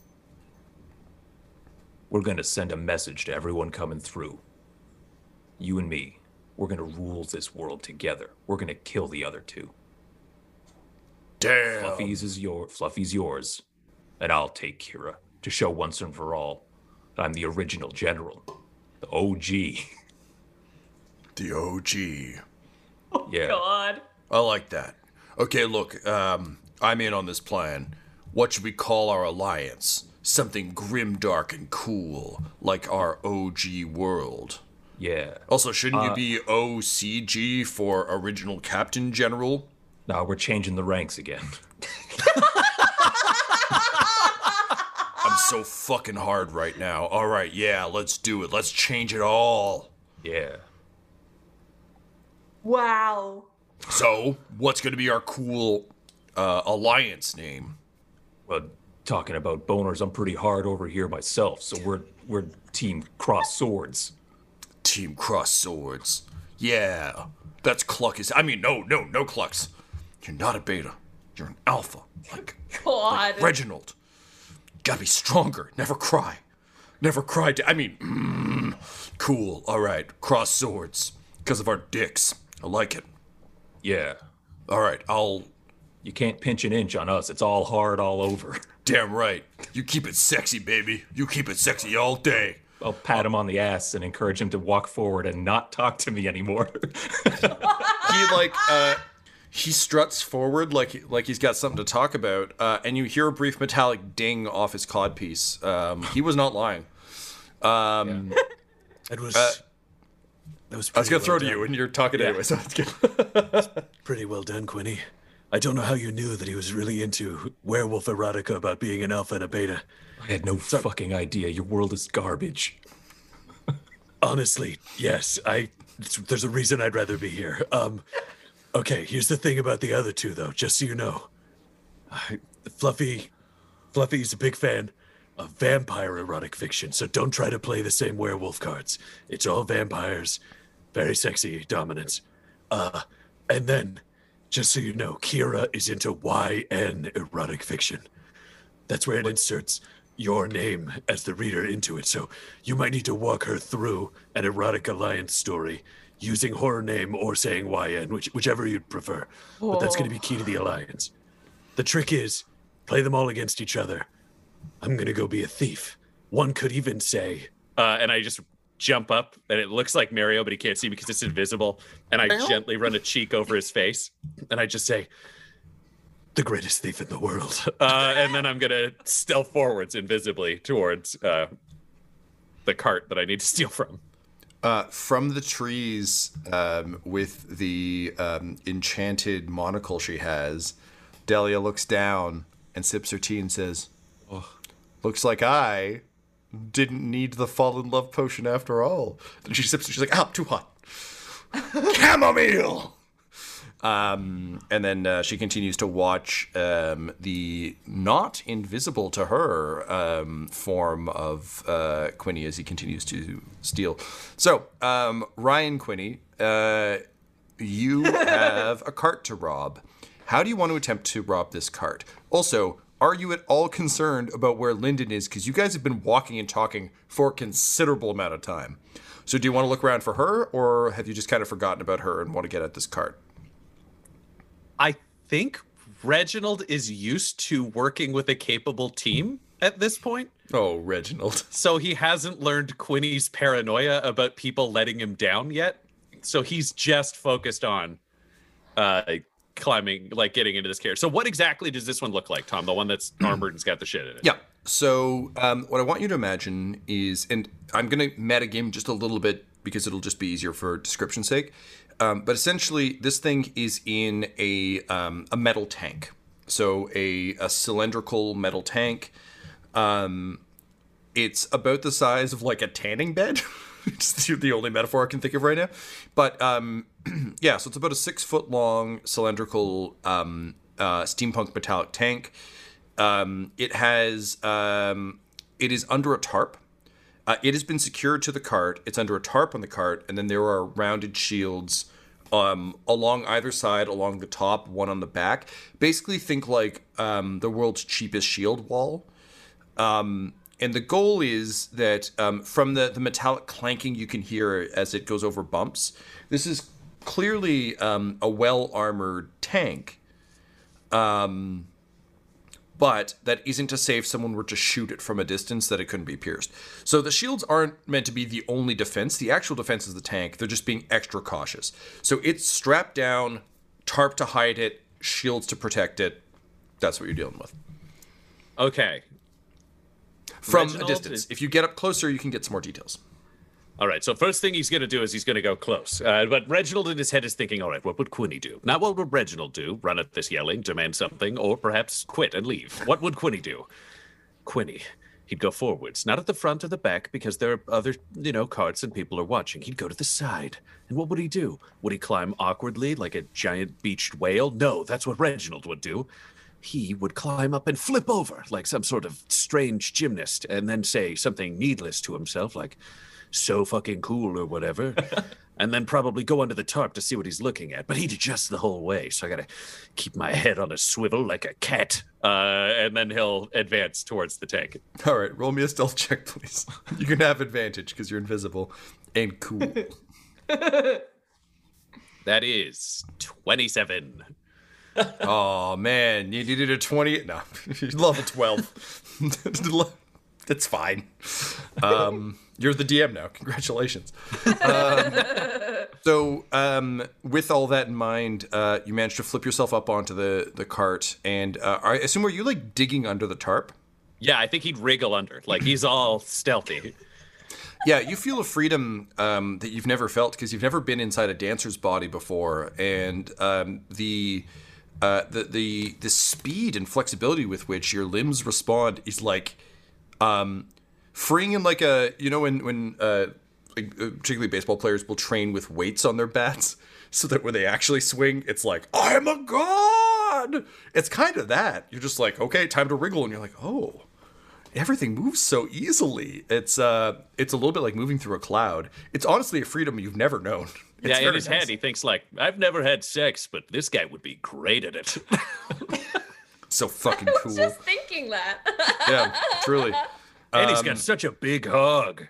[SPEAKER 7] we're going to send a message to everyone coming through. You and me, we're going to rule this world together. We're going to kill the other two.
[SPEAKER 3] Damn.
[SPEAKER 7] Fluffy's yours, and I'll take Kira to show once and for all that I'm the original general, the OG.
[SPEAKER 3] The OG.
[SPEAKER 4] Oh,
[SPEAKER 7] yeah.
[SPEAKER 4] God.
[SPEAKER 3] I like that. Okay, look, I'm in on this plan. What should we call our alliance? Something grimdark and cool, like our OG world.
[SPEAKER 7] Yeah.
[SPEAKER 3] Also, shouldn't you be OCG for Original Captain General?
[SPEAKER 7] No, we're changing the ranks again.
[SPEAKER 3] I'm so fucking hard right now. All right, yeah, let's do it. Let's change it all.
[SPEAKER 7] Yeah.
[SPEAKER 4] Wow.
[SPEAKER 3] So, what's going to be our cool alliance name?
[SPEAKER 7] Well, talking about boners, I'm pretty hard over here myself, so we're Team Cross Swords.
[SPEAKER 3] Team Cross Swords. Yeah, that's Cluckus. I mean, no Clucks. You're not a beta. You're an alpha. Like Reginald. Gotta be stronger. Never cry. Never cry. Cool. All right. Cross Swords. Because of our dicks. I like it.
[SPEAKER 7] Yeah.
[SPEAKER 3] All right.
[SPEAKER 7] You can't pinch an inch on us. It's all hard all over.
[SPEAKER 3] Damn right. You keep it sexy, baby. You keep it sexy all day.
[SPEAKER 6] I'll pat him on the ass and encourage him to walk forward and not talk to me anymore.
[SPEAKER 3] He struts forward like he's got something to talk about, and you hear a brief metallic ding off his codpiece. He was not lying.
[SPEAKER 8] That was
[SPEAKER 3] I was gonna throw to you, and you're talking anyway, so it's good.
[SPEAKER 8] pretty well done, Quinny. I don't know how you knew that he was really into werewolf erotica about being an alpha and a beta.
[SPEAKER 6] I had no fucking idea. Your world is garbage.
[SPEAKER 8] Honestly, yes. There's a reason I'd rather be here. Okay, here's the thing about the other two, though, just so you know. Fluffy's a big fan of vampire erotic fiction, so don't try to play the same werewolf cards. It's all vampires, very sexy dominance. And then, just so you know, Kira is into YN erotic fiction. That's where it inserts your name as the reader into it, so you might need to walk her through an erotic alliance story using horror name or saying YN, whichever you'd prefer. But that's going to be key to the alliance. The trick is, play them all against each other. I'm going to go be a thief. One could even say...
[SPEAKER 5] and I just jump up, and it looks like Mario, but he can't see me because it's invisible. And I gently run a cheek over his face, and I just say,
[SPEAKER 8] the greatest thief in the world.
[SPEAKER 5] and then I'm going to stealth forwards invisibly towards the cart that I need to steal from.
[SPEAKER 3] From the trees, with the enchanted monocle she has, Delia looks down and sips her tea and says, "Oh, looks like I didn't need the fall in love potion after all." And she sips it, she's like, "Ah, too hot. Chamomile!" And then she continues to watch the not invisible to her form of Quinny as he continues to steal. So, Ryan Quinny, you have a cart to rob. How do you want to attempt to rob this cart? Also, are you at all concerned about where Lyndon is? Because you guys have been walking and talking for a considerable amount of time. So do you want to look around for her, or have you just kind of forgotten about her and want to get at this cart?
[SPEAKER 5] I think Reginald is used to working with a capable team at this point.
[SPEAKER 3] Oh, Reginald.
[SPEAKER 5] So he hasn't learned Quinny's paranoia about people letting him down yet. So he's just focused on climbing, like getting into this carriage. So what exactly does this one look like, Tom? The one that's armored and's got the shit in it?
[SPEAKER 3] Yeah. So what I want you to imagine is, and I'm going to metagame just a little bit because it'll just be easier for description's sake. But essentially, this thing is in a metal tank. So a cylindrical metal tank. It's about the size of like a tanning bed. It's the only metaphor I can think of right now. But yeah, so it's about a 6 foot long cylindrical steampunk metallic tank. It is under a tarp. It has been secured to the cart. It's under a tarp on the cart, and then there are rounded shields along either side, along the top, one on the back. Basically, think like the world's cheapest shield wall. And the goal is that from the metallic clanking you can hear as it goes over bumps, this is clearly a well-armored tank. But that isn't to say if someone were to shoot it from a distance that it couldn't be pierced. So the shields aren't meant to be the only defense. The actual defense is the tank. They're just being extra cautious. So it's strapped down, tarp to hide it, shields to protect it. That's what you're dealing with.
[SPEAKER 5] Okay.
[SPEAKER 3] From
[SPEAKER 5] Reginald
[SPEAKER 3] a distance. If you get up closer, you can get some more details.
[SPEAKER 5] All right, so first thing he's going to do is he's going to go close. But Reginald in his head is thinking, all right, what would Quinny do? Not what would Reginald do, run at this yelling, demand something, or perhaps quit and leave. What would Quinny do? Quinny, he'd go forwards, not at the front or the back, because there are other, carts and people are watching. He'd go to the side. And what would he do? Would he climb awkwardly like a giant beached whale? No, that's what Reginald would do. He would climb up and flip over like some sort of strange gymnast and then say something needless to himself like, so fucking cool or whatever, and then probably go under the tarp to see what he's looking at. But he'd adjust the whole way, so I gotta keep my head on a swivel like a cat. And then he'll advance towards the tank.
[SPEAKER 3] All right, roll me a stealth check, please. You can have advantage because you're invisible and cool.
[SPEAKER 5] That is 27.
[SPEAKER 3] Oh man, you did a 20. No, level 12. That's fine. You're the DM now. Congratulations. So with all that in mind, you managed to flip yourself up onto the cart. And I assume, were you like digging under the tarp?
[SPEAKER 5] Yeah, I think he'd wriggle under. Like he's all stealthy.
[SPEAKER 3] Yeah, you feel a freedom that you've never felt because you've never been inside a dancer's body before, and the speed and flexibility with which your limbs respond is like freeing in like a, you know, when like, particularly baseball players will train with weights on their bats so that when they actually swing, it's like, I am a god. It's kind of that. You're just like, okay, time to wriggle, and you're like, oh. Everything moves so easily. It's a little bit like moving through a cloud. It's honestly a freedom you've never known. It's
[SPEAKER 5] Yeah, in his
[SPEAKER 3] nice.
[SPEAKER 5] head, he thinks like, I've never had sex, but this guy would be great at it.
[SPEAKER 3] So fucking
[SPEAKER 4] I
[SPEAKER 3] cool.
[SPEAKER 4] was just thinking that.
[SPEAKER 3] Yeah, truly.
[SPEAKER 5] And he's got such a big hog.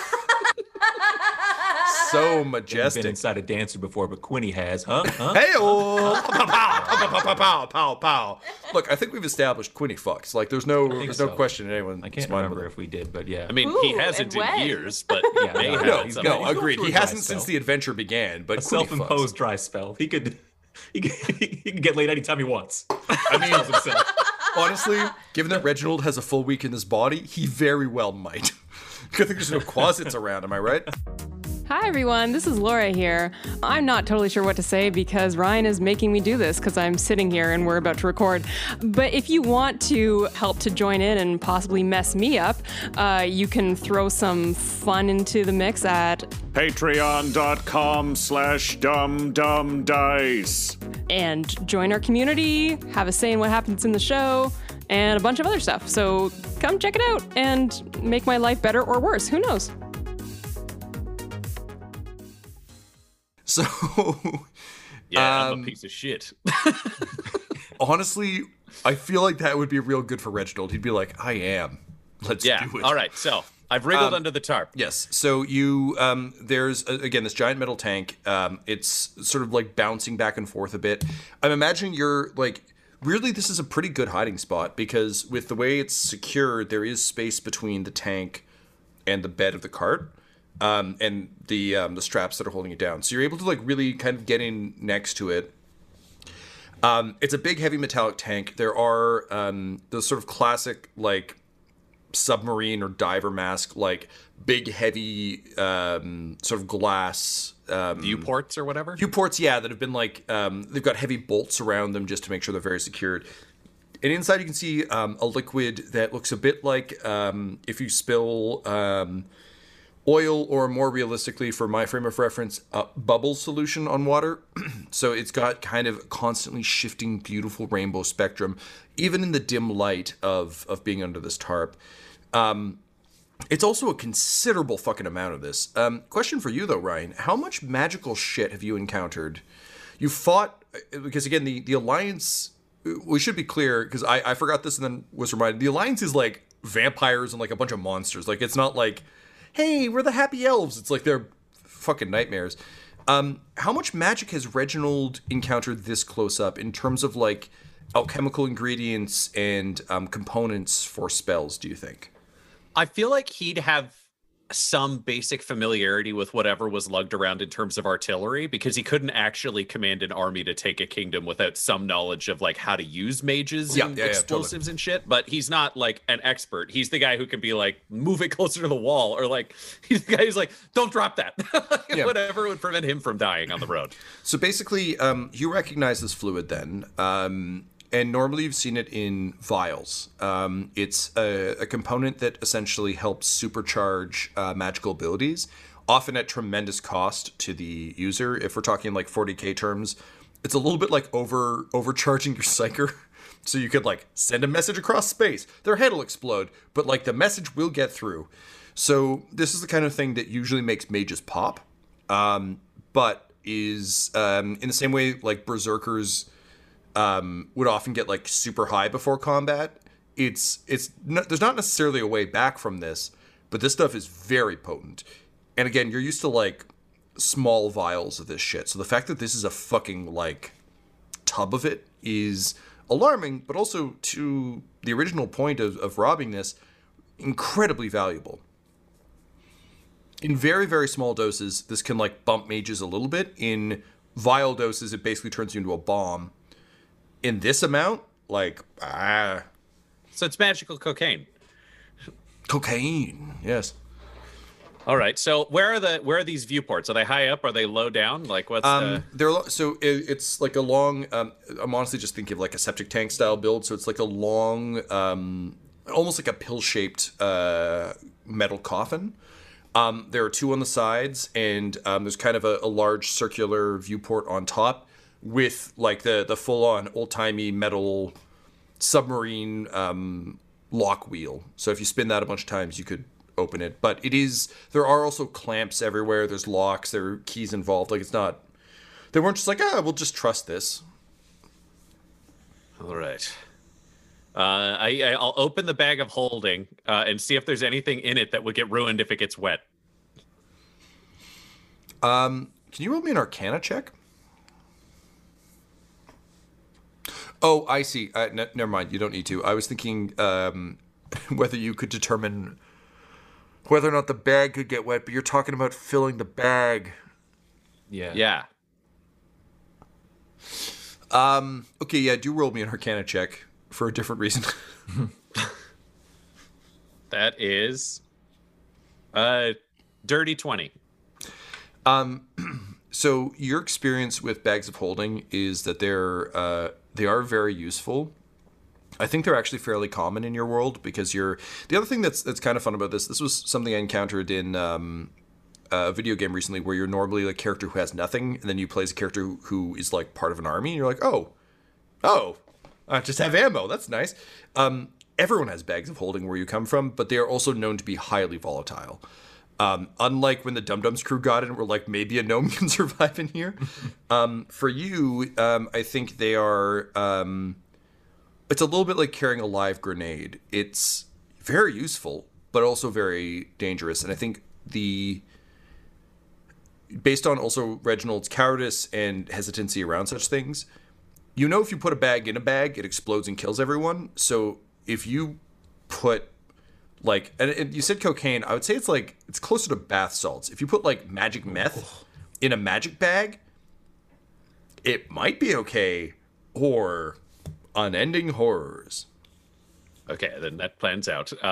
[SPEAKER 3] So
[SPEAKER 6] Been
[SPEAKER 3] majestic.
[SPEAKER 6] inside a dancer before, but Quinny has, huh?
[SPEAKER 3] Hey-oh! Pow, pow, pow, pow, pow, pow. Look, I think we've established Quinny fucks. Like, there's no
[SPEAKER 6] so.
[SPEAKER 3] question in anyone's
[SPEAKER 6] I can't
[SPEAKER 3] mind.
[SPEAKER 6] remember if we did, but yeah.
[SPEAKER 5] I mean, he
[SPEAKER 4] Ooh,
[SPEAKER 5] hasn't
[SPEAKER 4] and
[SPEAKER 5] in
[SPEAKER 4] when?
[SPEAKER 5] years, but
[SPEAKER 6] Yeah,
[SPEAKER 5] he may
[SPEAKER 6] no,
[SPEAKER 5] have
[SPEAKER 3] No,
[SPEAKER 5] at some
[SPEAKER 3] no,
[SPEAKER 5] point.
[SPEAKER 6] going
[SPEAKER 3] agreed.
[SPEAKER 6] through
[SPEAKER 3] He
[SPEAKER 6] a dry
[SPEAKER 3] hasn't
[SPEAKER 6] spell.
[SPEAKER 3] since the adventure began, but
[SPEAKER 6] a
[SPEAKER 3] Quinny fucks.
[SPEAKER 6] self-imposed dry spell. He could get laid anytime he wants.
[SPEAKER 3] I mean, honestly, given that Reginald has a full week in his body, he very well might. Good thing there's no closets around, am I right?
[SPEAKER 9] Hi everyone, this is Laura here. I'm not totally sure what to say because Ryan is making me do this because I'm sitting here and we're about to record. But if you want to help to join in and possibly mess me up, you can throw some fun into the mix at
[SPEAKER 2] Patreon.com/dumdumdice.
[SPEAKER 9] and join our community, have a say in what happens in the show, and a bunch of other stuff. So come check it out and make my life better or worse. Who knows?
[SPEAKER 3] So,
[SPEAKER 5] Yeah, I'm a piece of shit.
[SPEAKER 3] honestly, I feel like that would be real good for Reginald. He'd be like, I am. Let's
[SPEAKER 5] Yeah,
[SPEAKER 3] do it.
[SPEAKER 5] all right, so I've wriggled under the tarp.
[SPEAKER 3] Yes. So you, there's again this giant metal tank. It's sort of like bouncing back and forth a bit. I'm imagining you're like, weirdly, this is a pretty good hiding spot because with the way it's secured, there is space between the tank and the bed of the cart, and the straps that are holding it down. So you're able to like really kind of get in next to it. It's a big, heavy metallic tank. There are those sort of classic like submarine or diver mask, like big heavy sort of glass
[SPEAKER 5] Viewports or whatever?
[SPEAKER 3] viewports, yeah, that have been like they've got heavy bolts around them just to make sure they're very secured. And inside you can see a liquid that looks a bit like if you spill oil, or more realistically for my frame of reference, bubble solution on water. So it's got kind of constantly shifting beautiful rainbow spectrum, even in the dim light of being under this tarp. It's also a considerable fucking amount of this. Question for you though, Ryan. How much magical shit have you encountered? You fought, because again, the Alliance, we should be clear, because I forgot this and then was reminded, the Alliance is like vampires and like a bunch of monsters. Like it's not like, hey, we're the happy elves. It's like they're fucking nightmares. How much magic has Reginald encountered this close up in terms of like alchemical ingredients and components for spells, do you think?
[SPEAKER 5] I feel like he'd have some basic familiarity with whatever was lugged around in terms of artillery, because he couldn't actually command an army to take a kingdom without some knowledge of like how to use mages and explosives and shit. But he's not like an expert. He's the guy who can be like, move it closer to the wall, or like he's the guy who's like, don't drop that. Whatever would prevent him from dying on the road.
[SPEAKER 3] So basically, you recognize this fluid then, and normally you've seen it in vials. It's a component that essentially helps supercharge magical abilities, often at tremendous cost to the user. If we're talking like 40k terms, it's a little bit like overcharging your psyker. So you could like send a message across space, their head will explode, but like the message will get through. So this is the kind of thing that usually makes mages pop, but is in the same way like berserkers would often get like super high before combat. There's not necessarily a way back from this, but this stuff is very potent. And again, you're used to like small vials of this shit. So the fact that this is a fucking like tub of it is alarming, but also to the original point of robbing this, incredibly valuable. In very, very small doses, this can like bump mages a little bit. In vial doses, it basically turns you into a bomb. In this amount, like,
[SPEAKER 5] So it's magical cocaine.
[SPEAKER 3] Cocaine, yes.
[SPEAKER 5] All right. So where are these viewports? Are they high up? Are they low down? Like what's the...
[SPEAKER 3] It's like a long. I'm honestly just thinking of like a septic tank style build. So it's like a long, almost like a pill shaped metal coffin. There are two on the sides, and there's kind of a large circular viewport on top with like the full on old timey metal submarine lock wheel. So if you spin that a bunch of times, you could open it. But there are also clamps everywhere. There's locks. There are keys involved. Like, it's not, they weren't just like, we'll just trust this.
[SPEAKER 5] All right. I'll open the bag of holding and see if there's anything in it that would get ruined if it gets wet.
[SPEAKER 3] Can you roll me an Arcana check? Oh, I see. Never mind. You don't need to. I was thinking whether you could determine whether or not the bag could get wet, but you're talking about filling the bag.
[SPEAKER 6] Yeah.
[SPEAKER 5] Yeah.
[SPEAKER 3] Okay, yeah, do roll me an Arcana check for a different reason.
[SPEAKER 5] That is dirty 20.
[SPEAKER 3] So your experience with bags of holding is that they are very useful. I think they're actually fairly common in your world because the other thing that's kind of fun about this was something I encountered in a video game recently where you're normally a character who has nothing, and then you play as a character who is like part of an army, and you're like, oh, I just have ammo. That's nice. Everyone has bags of holding where you come from, but they are also known to be highly volatile. Unlike when the Dum Dums crew got in, we're like, maybe a gnome can survive in here. For you, I think they are... it's a little bit like carrying a live grenade. It's very useful, but also very dangerous. And I think based on also Reginald's cowardice and hesitancy around such things, if you put a bag in a bag, it explodes and kills everyone. So if you put like, and you said cocaine, I would say it's closer to bath salts. If you put like magic meth in a magic bag, it might be okay, or unending horrors.
[SPEAKER 5] Okay, then that plans out. Do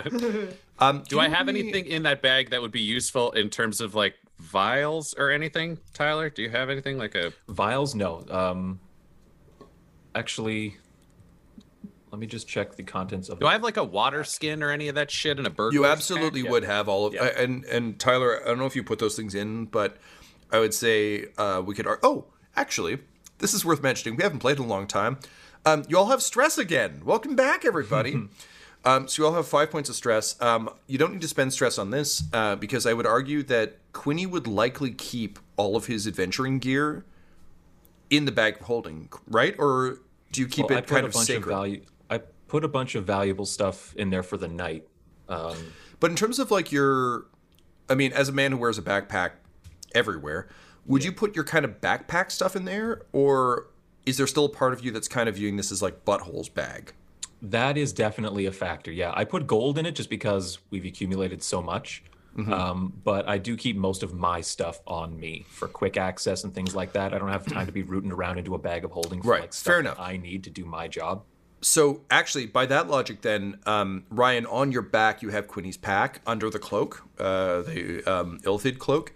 [SPEAKER 5] I have anything in that bag that would be useful in terms of like vials or anything, Tyler? Do you have anything like a...
[SPEAKER 6] Vials? No. Actually, let me just check the contents of...
[SPEAKER 5] Do I have like a water skin or any of that shit in a burglar's
[SPEAKER 3] You absolutely
[SPEAKER 5] pack?
[SPEAKER 3] would have all of...
[SPEAKER 5] Yeah.
[SPEAKER 3] And Tyler, I don't know if you put those things in, but I would say we could... Oh, actually, this is worth mentioning. We haven't played in a long time. You all have stress again. Welcome back, everybody. So you all have 5 points of stress. You don't need to spend stress on this because I would argue that Quinny would likely keep all of his adventuring gear in the bag of holding, right? Or do you keep it kind of sacred?
[SPEAKER 6] I put a bunch of valuable stuff in there for the night.
[SPEAKER 3] But in terms of like as a man who wears a backpack everywhere, would you put your kind of backpack stuff in there? Or is there still a part of you that's kind of viewing this as like Butthole's bag?
[SPEAKER 6] That is definitely a factor. Yeah, I put gold in it just because we've accumulated so much. But I do keep most of my stuff on me for quick access and things like that. I don't have time to be rooting around into a bag of holding for like stuff
[SPEAKER 3] fair enough.
[SPEAKER 6] that I need to do my job.
[SPEAKER 3] So actually, by that logic, then Ryan, on your back you have Quinny's pack under the cloak, the Ilthid cloak,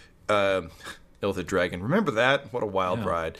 [SPEAKER 3] Ilthid dragon. Remember that? What a wild ride.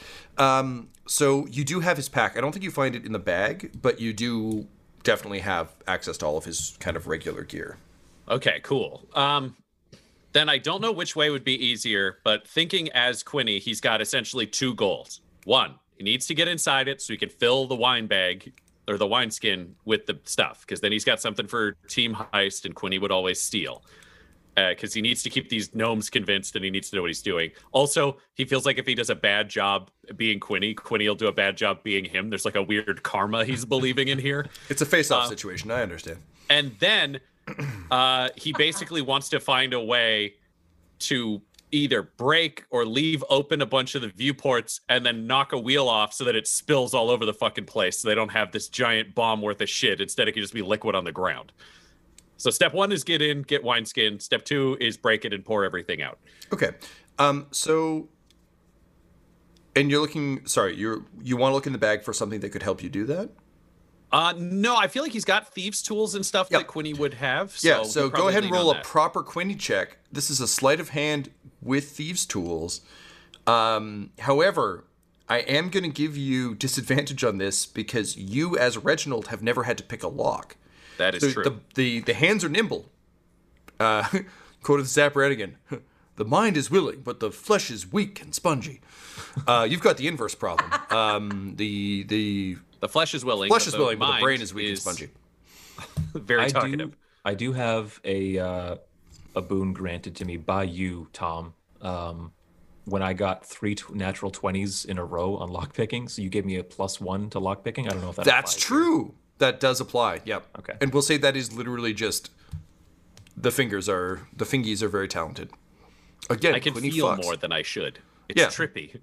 [SPEAKER 3] So you do have his pack. I don't think you find it in the bag, but you do definitely have access to all of his kind of regular gear.
[SPEAKER 5] Okay, cool. Then I don't know which way would be easier, but thinking as Quinny, he's got essentially two goals. One, he needs to get inside it so he can fill the wine bag or the wineskin with the stuff, because then he's got something for team heist, and Quinny would always steal. Because he needs to keep these gnomes convinced, and he needs to know what he's doing. Also, he feels like if he does a bad job being Quinny, Quinny will do a bad job being him. There's like a weird karma he's believing in here.
[SPEAKER 3] It's a face-off situation, I understand.
[SPEAKER 5] And then he basically wants to find a way to either break or leave open a bunch of the viewports and then knock a wheel off so that it spills all over the fucking place so they don't have this giant bomb worth of shit. Instead, it can just be liquid on the ground. So step 1 is get in, get wineskin. Step 2 is break it and pour everything out.
[SPEAKER 3] Okay. So, and you're looking. Sorry, you want to look in the bag for something that could help you do that?
[SPEAKER 5] No, I feel like he's got thieves' tools and stuff
[SPEAKER 3] Yep.
[SPEAKER 5] that Quinny would have.
[SPEAKER 3] So
[SPEAKER 5] we'll
[SPEAKER 3] go ahead and
[SPEAKER 5] probably lean
[SPEAKER 3] roll
[SPEAKER 5] on
[SPEAKER 3] a
[SPEAKER 5] that.
[SPEAKER 3] proper Quinny check. This is a sleight of hand with thieves' tools. However, I am going to give you disadvantage on this because you, as Reginald, have never had to pick a lock.
[SPEAKER 5] That is
[SPEAKER 3] So
[SPEAKER 5] true.
[SPEAKER 3] the hands are nimble. Quote of Zap Redigan. The mind is willing, but the flesh is weak and spongy. You've got the inverse problem. The
[SPEAKER 5] The flesh is willing.
[SPEAKER 3] flesh
[SPEAKER 5] but
[SPEAKER 3] is
[SPEAKER 5] the
[SPEAKER 3] willing, but the
[SPEAKER 5] mind
[SPEAKER 3] brain is weak and spongy.
[SPEAKER 5] Very talkative.
[SPEAKER 6] I do have a boon granted to me by you, Tom. When I got 3 natural 20s in a row on lockpicking, so you gave me a +1 to lockpicking. I don't know if that
[SPEAKER 3] That's
[SPEAKER 6] applies.
[SPEAKER 3] true. That does apply. Yep.
[SPEAKER 6] Okay.
[SPEAKER 3] And we'll say that is literally just the fingies are very talented. Again,
[SPEAKER 5] I can
[SPEAKER 3] Quinny
[SPEAKER 5] feel
[SPEAKER 3] fucks.
[SPEAKER 5] more than I should. It's
[SPEAKER 3] Yeah.
[SPEAKER 5] trippy.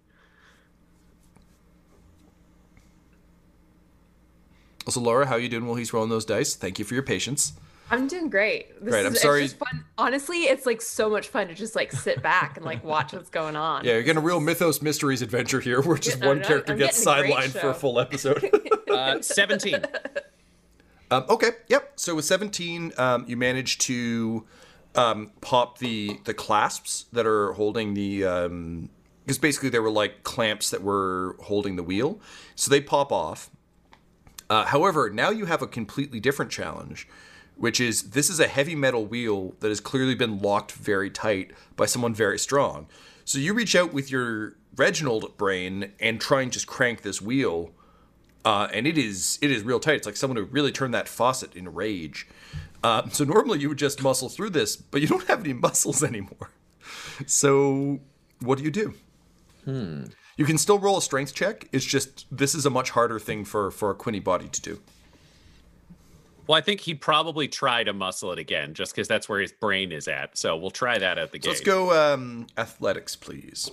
[SPEAKER 3] Also, Laura, how you doing while he's rolling those dice? Thank you for your patience.
[SPEAKER 4] I'm doing great.
[SPEAKER 3] Great, I'm sorry.
[SPEAKER 4] It's just fun. Honestly, it's like so much fun to just like sit back and like watch what's going on.
[SPEAKER 3] Yeah, you're getting a real Mythos Mysteries adventure here where just
[SPEAKER 4] Yeah,
[SPEAKER 3] one
[SPEAKER 4] I'm
[SPEAKER 3] character gets
[SPEAKER 4] getting a great
[SPEAKER 3] sidelined for a
[SPEAKER 4] show.
[SPEAKER 3] full episode.
[SPEAKER 5] 17.
[SPEAKER 3] Okay, yep. So with 17, you manage to pop the clasps that are holding the... because basically they were like clamps that were holding the wheel. So they pop off. However, now you have a completely different challenge, which is this is a heavy metal wheel that has clearly been locked very tight by someone very strong. So you reach out with your Reginald brain and try and just crank this wheel, and it is real tight. It's like someone who really turned that faucet in rage. So normally you would just muscle through this, but you don't have any muscles anymore. So what do? You can still roll a strength check. It's just this is a much harder thing for a Quinny body to do.
[SPEAKER 5] Well, I think he'd probably try to muscle it again, just because that's where his brain is at. So we'll try that at the gate.
[SPEAKER 3] Let's go athletics, please.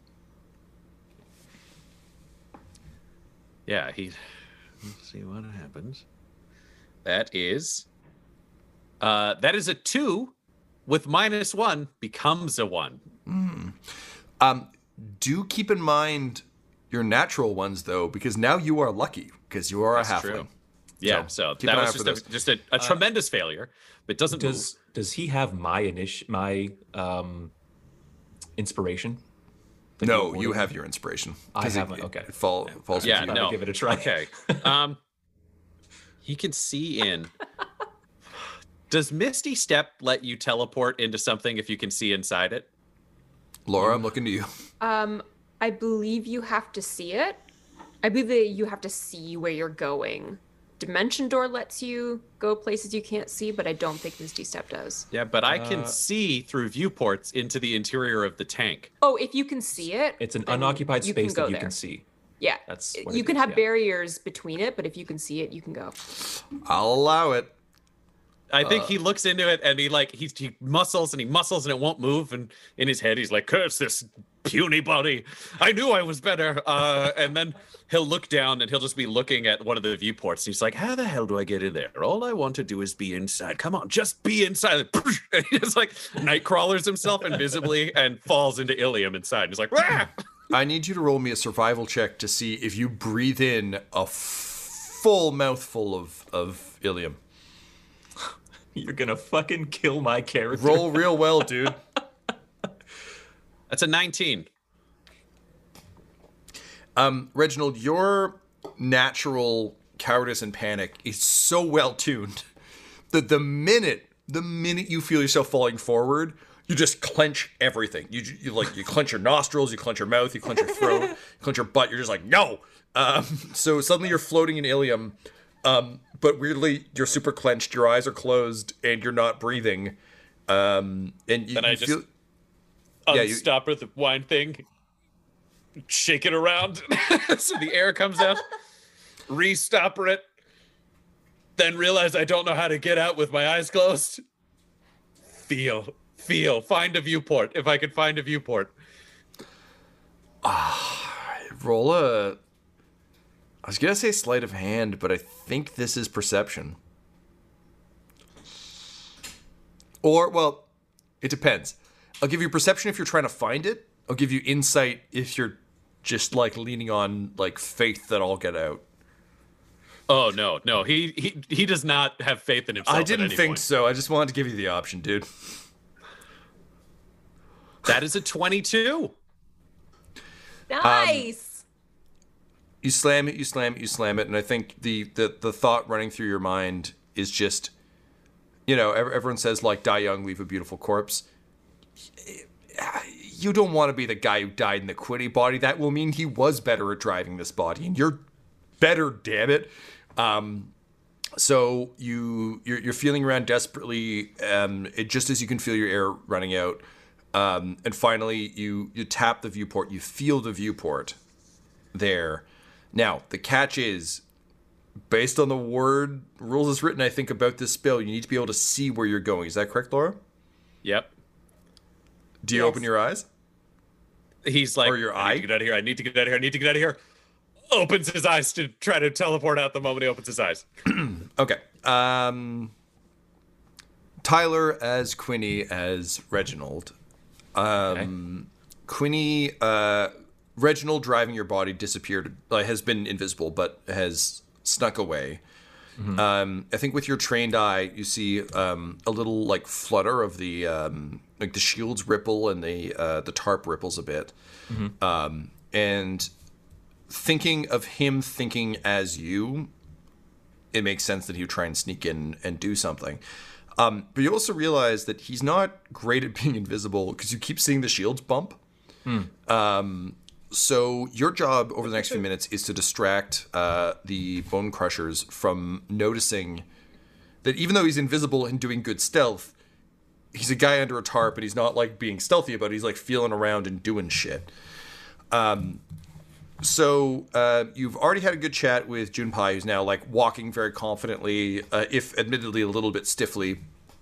[SPEAKER 5] Yeah, let's see what happens. That is a 2 with -1 becomes a 1.
[SPEAKER 3] Do keep in mind your natural ones, though, because now you are lucky, because you are a halfling.
[SPEAKER 5] True. Yeah, so
[SPEAKER 3] keep an
[SPEAKER 5] that
[SPEAKER 3] eye
[SPEAKER 5] was
[SPEAKER 3] out for
[SPEAKER 5] just a tremendous failure, but doesn't move.
[SPEAKER 6] Does he have my inspiration? That
[SPEAKER 3] No,
[SPEAKER 6] you
[SPEAKER 3] you
[SPEAKER 6] ordered?
[SPEAKER 3] have your inspiration.
[SPEAKER 6] I
[SPEAKER 3] 'Cause
[SPEAKER 6] have
[SPEAKER 3] it,
[SPEAKER 6] it, okay.
[SPEAKER 3] It falls
[SPEAKER 5] Yeah,
[SPEAKER 3] with you.
[SPEAKER 5] no.
[SPEAKER 6] give it a try.
[SPEAKER 5] Okay. He can see in. Does Misty Step let you teleport into something if you can see inside it?
[SPEAKER 3] Laura, I'm looking to you.
[SPEAKER 4] I believe you have to see it. I believe that you have to see where you're going. Dimension Door lets you go places you can't see, but I don't think Misty Step does.
[SPEAKER 5] Yeah, but I can see through viewports into the interior of the tank.
[SPEAKER 4] Oh, if you can see it,
[SPEAKER 6] It's an
[SPEAKER 4] then
[SPEAKER 6] unoccupied
[SPEAKER 4] you
[SPEAKER 6] space
[SPEAKER 4] go
[SPEAKER 6] that you
[SPEAKER 4] there.
[SPEAKER 6] can see.
[SPEAKER 4] Yeah,
[SPEAKER 6] That's what
[SPEAKER 4] you
[SPEAKER 6] it
[SPEAKER 4] can
[SPEAKER 6] is,
[SPEAKER 4] have
[SPEAKER 6] yeah.
[SPEAKER 4] barriers between it, but if you can see it, you can go.
[SPEAKER 3] I'll allow it.
[SPEAKER 5] I think he looks into it and he muscles and it won't move. And in his head, he's like, curse this puny body. I knew I was better. And then he'll look down and he'll just be looking at one of the viewports. And he's like, how the hell do I get in there? All I want to do is be inside. Come on, just be inside. And he just like night crawlers himself invisibly and falls into Ilium inside. And he's like, "Rah!"
[SPEAKER 3] I need you to roll me a survival check to see if you breathe in a full mouthful of Ilium.
[SPEAKER 6] You're gonna fucking kill my character.
[SPEAKER 3] Roll real well, dude.
[SPEAKER 5] That's a 19.
[SPEAKER 3] Reginald, your natural cowardice and panic is so well tuned that the minute you feel yourself falling forward, you just clench everything. You clench your nostrils, you clench your mouth, you clench your throat, you clench your butt. You're just like, no. So suddenly you're floating in Ilium, but weirdly you're super clenched. Your eyes are closed and you're not breathing. And you,
[SPEAKER 5] Then I
[SPEAKER 3] you
[SPEAKER 5] just
[SPEAKER 3] feel Yeah, you-
[SPEAKER 5] unstop with the wine thing, shake it around so the air comes out, restopper it, then realize I don't know how to get out with my eyes closed. Feel, find a viewport. If I could find a viewport.
[SPEAKER 3] roll a. I was gonna say sleight of hand, but I think this is perception. Or, well, it depends. I'll give you perception if you're trying to find it. I'll give you insight if you're just, like, leaning on, like, faith that I'll get out.
[SPEAKER 5] Oh, no. He does not have faith in himself.
[SPEAKER 3] I didn't think
[SPEAKER 5] point.
[SPEAKER 3] so. I just wanted to give you the option, dude.
[SPEAKER 5] That is a 22.
[SPEAKER 4] Nice.
[SPEAKER 3] You slam it, and I think the thought running through your mind is just, everyone says, like, die young, leave a beautiful corpse. You don't want to be the guy who died in the Quinny body. That will mean he was better at driving this body, and you're better, damn it. So you're feeling around desperately, just as you can feel your air running out. And finally, you tap the viewport. You feel the viewport there. Now, the catch is, based on the rules as written, I think, about this spell, you need to be able to see where you're going. Is that correct, Laura?
[SPEAKER 5] Yep.
[SPEAKER 3] Do you open your eyes?
[SPEAKER 5] He's like,
[SPEAKER 3] or your eye?
[SPEAKER 5] I need to get out of here. I need to get out of here. Opens his eyes to try to teleport out the moment he opens his eyes.
[SPEAKER 3] Okay. Tyler as Quinny as Reginald. Quinny, Reginald driving your body disappeared, has been invisible, but has snuck away. I think with your trained eye, you see a little like flutter of the like the shields ripple and the tarp ripples a bit. And thinking of him thinking as you, it makes sense that he would try and sneak in and do something. But you also realize that he's not great at being invisible because you keep seeing the shields bump. So your job over the next few minutes is to distract the Bone Crushers from noticing that even though he's invisible and doing good stealth, he's a guy under a tarp and he's not like being stealthy about it. He's like feeling around and doing shit. So you've already had a good chat with Junpei, who's now like walking very confidently, if admittedly a little bit stiffly.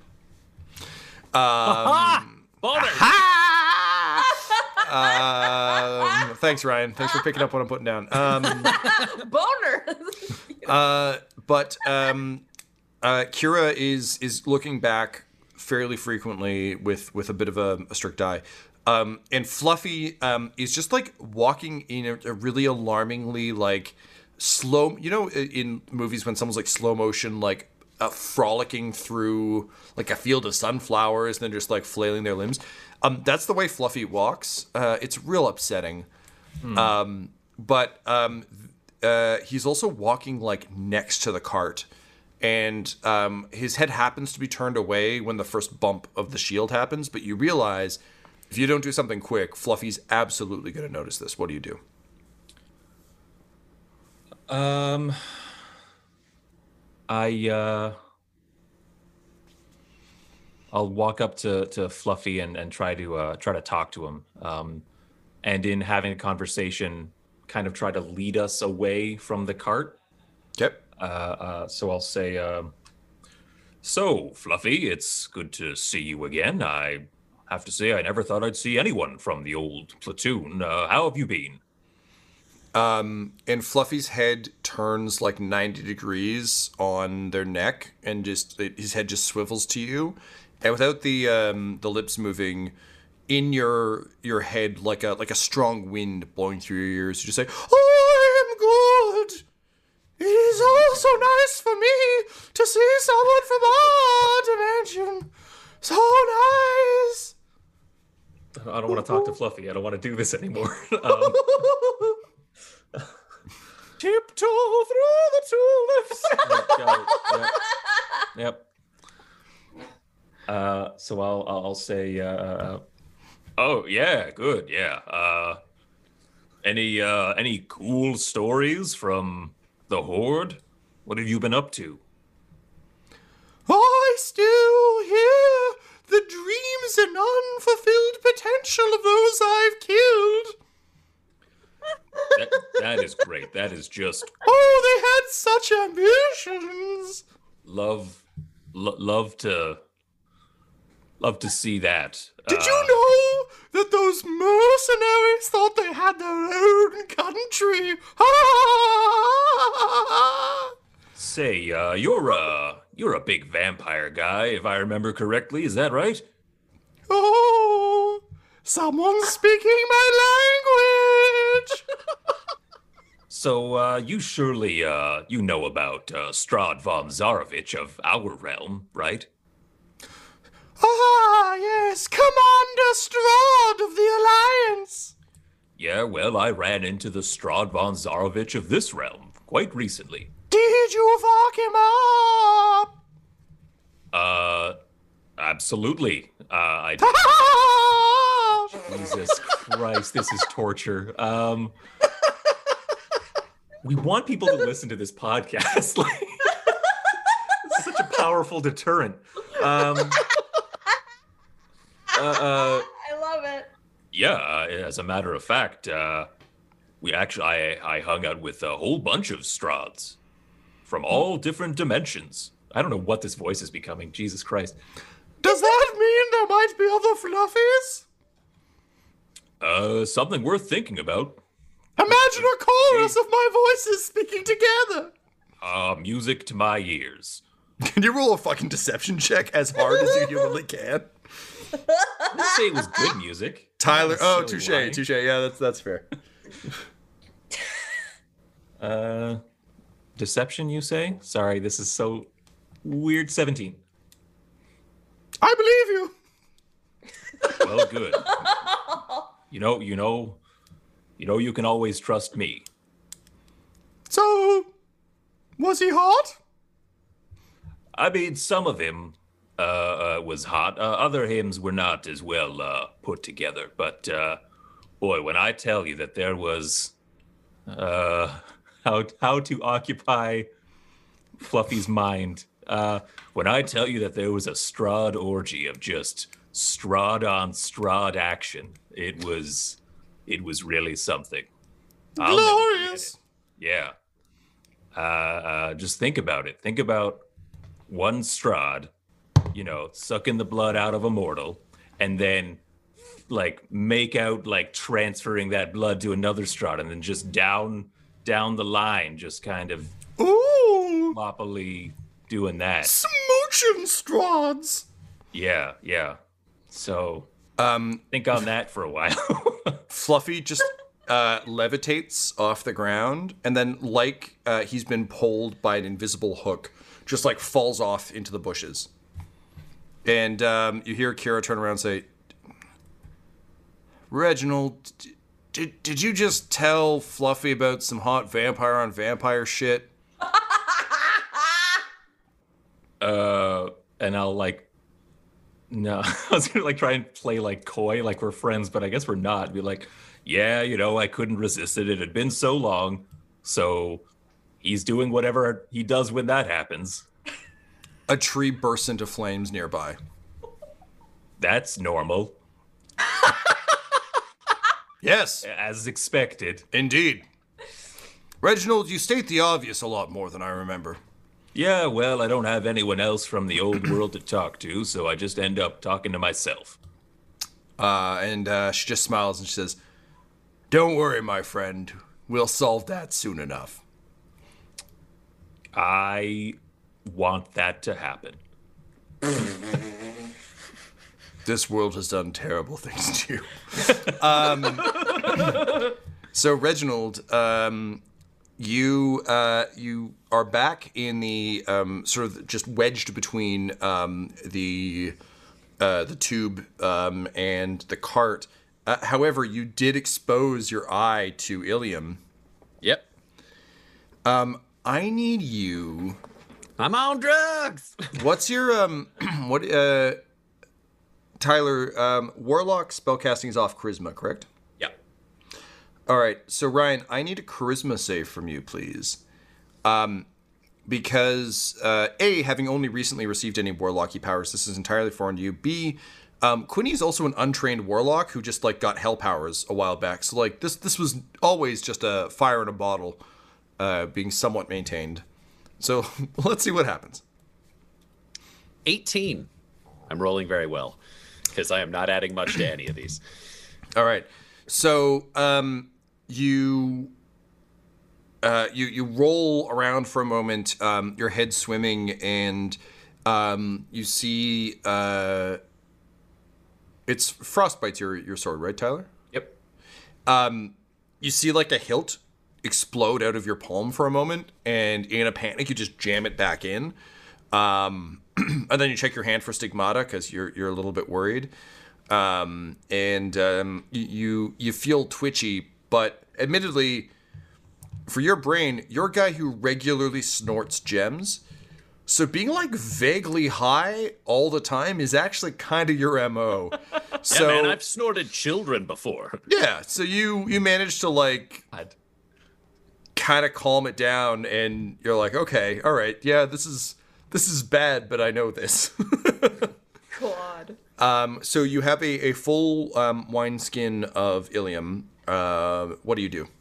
[SPEAKER 3] Thanks, Ryan. Thanks for picking up what I'm putting down.
[SPEAKER 4] Boner.
[SPEAKER 3] But Kira is looking back fairly frequently with a bit of a strict eye. And Fluffy is just like walking in a really alarmingly like slow, in movies when someone's like slow motion, like frolicking through like a field of sunflowers and then just like flailing their limbs. That's the way Fluffy walks. It's real upsetting. But he's also walking like next to the cart. And his head happens to be turned away when the first bump of the shield happens. But you realize if you don't do something quick, Fluffy's absolutely going to notice this. What do you do?
[SPEAKER 6] I'll walk up to Fluffy and try to talk to him. And in having a conversation, kind of try to lead us away from the cart.
[SPEAKER 3] Yep.
[SPEAKER 6] So I'll say, so Fluffy, it's good to see you again. I have to say, I never thought I'd see anyone from the old platoon. How have you been?
[SPEAKER 3] And Fluffy's head turns like 90 degrees on their neck, and his head just swivels to you. And without the lips moving, in your head like a strong wind blowing through your ears, you just say, "I am good. It is also nice for me to see someone from our dimension. So nice."
[SPEAKER 6] I don't want to talk to Fluffy. I don't want to do this anymore.
[SPEAKER 5] Tiptoe through the tulips.
[SPEAKER 6] Yep. So I'll say, oh yeah, good, yeah. Any cool stories from the Horde? What have you been up to?
[SPEAKER 3] I still hear the dreams and unfulfilled potential of those I've killed.
[SPEAKER 6] That is great. That is just...
[SPEAKER 3] Oh, they had such ambitions.
[SPEAKER 6] Love to see that.
[SPEAKER 3] Did you know that those mercenaries thought they had their own country?
[SPEAKER 6] Say,
[SPEAKER 7] you're a big vampire guy, if I remember correctly. Is that right?
[SPEAKER 3] Oh, someone's speaking my language.
[SPEAKER 7] So, you surely, you know about Strahd von Zarovich of our realm, right?
[SPEAKER 3] Ah, yes, Commander Strahd of the Alliance.
[SPEAKER 7] Yeah, well, I ran into the Strahd von Zarovich of this realm quite recently.
[SPEAKER 3] Did you fuck him up?
[SPEAKER 7] Absolutely. I did. Jesus Christ, this is torture. We want people to listen to this podcast. Like, it's such a powerful deterrent.
[SPEAKER 4] I love it.
[SPEAKER 7] Yeah, as a matter of fact, I hung out with a whole bunch of Strahds from all different dimensions. I don't know what this voice is becoming. Jesus Christ.
[SPEAKER 3] Does that mean there might be other fluffies?
[SPEAKER 7] Something worth thinking about.
[SPEAKER 3] Imagine a chorus of my voices speaking together.
[SPEAKER 7] Music to my ears.
[SPEAKER 3] Can you roll a fucking deception check as hard as you humanly can?
[SPEAKER 7] I didn't say it was good music.
[SPEAKER 3] Tyler, oh, touche. Yeah, that's fair.
[SPEAKER 6] Deception, you say? Sorry, this is so weird. 17.
[SPEAKER 3] I believe you.
[SPEAKER 7] Well, good. You can always trust me.
[SPEAKER 3] So, was he hot?
[SPEAKER 7] I mean, some of him was hot. Other hymns were not as well put together. But, boy, when I tell you that there was
[SPEAKER 6] How to occupy Fluffy's mind.
[SPEAKER 7] when I tell you that there was a Strahd orgy of just Strahd on Strahd action, it was really something.
[SPEAKER 3] Glorious.
[SPEAKER 7] Yeah. Just think about it. Think about one Strahd, sucking the blood out of a mortal, and then make out transferring that blood to another Strahd, and then just down the line, just kind of sloppily doing that.
[SPEAKER 3] Smooching Strahds.
[SPEAKER 7] Yeah. So, think on that for a while.
[SPEAKER 3] Fluffy just levitates off the ground, and then he's been pulled by an invisible hook, just falls off into the bushes. And you hear Kira turn around and say, Reginald, did you just tell Fluffy about some hot vampire on vampire shit?
[SPEAKER 6] And I'll no, I was gonna try and play coy, we're friends, but I guess we're not. Be yeah, I couldn't resist it. It had been so long, so he's doing whatever he does when that happens.
[SPEAKER 3] A tree bursts into flames nearby.
[SPEAKER 7] That's normal.
[SPEAKER 3] Yes.
[SPEAKER 7] As expected.
[SPEAKER 3] Indeed. Reginald, you state the obvious a lot more than I remember.
[SPEAKER 7] Yeah, well, I don't have anyone else from the old world to talk to, so I just end up talking to myself.
[SPEAKER 3] And she just smiles and she says, Don't worry, my friend. We'll solve that soon enough.
[SPEAKER 7] I want that to happen.
[SPEAKER 3] This world has done terrible things to you. So, Reginald, you are back in the sort of just wedged between the tube and the cart. However, you did expose your eye to Ilium.
[SPEAKER 5] Yep.
[SPEAKER 3] I need you.
[SPEAKER 5] I'm on drugs.
[SPEAKER 3] What's your Tyler? Warlock spellcasting is off charisma, correct?
[SPEAKER 7] Yeah.
[SPEAKER 3] All right. So Ryan, I need a charisma save from you, please. Because A, having only recently received any warlocky powers, this is entirely foreign to you. B, Quinny is also an untrained warlock who just got hell powers a while back. So this was always just a fire in a bottle, being somewhat maintained. So let's see what happens.
[SPEAKER 5] 18. I'm rolling very well because I am not adding much to any of these.
[SPEAKER 3] All right. So you You roll around for a moment, your head swimming, and you see it's frostbite's your sword, right, Tyler?
[SPEAKER 6] Yep.
[SPEAKER 3] You see like a hilt explode out of your palm for a moment, and in a panic, you just jam it back in. And then you check your hand for stigmata because you're a little bit worried. You feel twitchy, but admittedly, for your brain, you're a guy who regularly snorts gems. So being like vaguely high all the time is actually kind of your MO. So,
[SPEAKER 5] yeah, man, I've snorted children before.
[SPEAKER 3] Yeah, so you managed to like kind of calm it down, and you're like, okay, all right, yeah, this is bad, but I know this.
[SPEAKER 4] God.
[SPEAKER 3] So you have a full wineskin of Ilium. What do you do?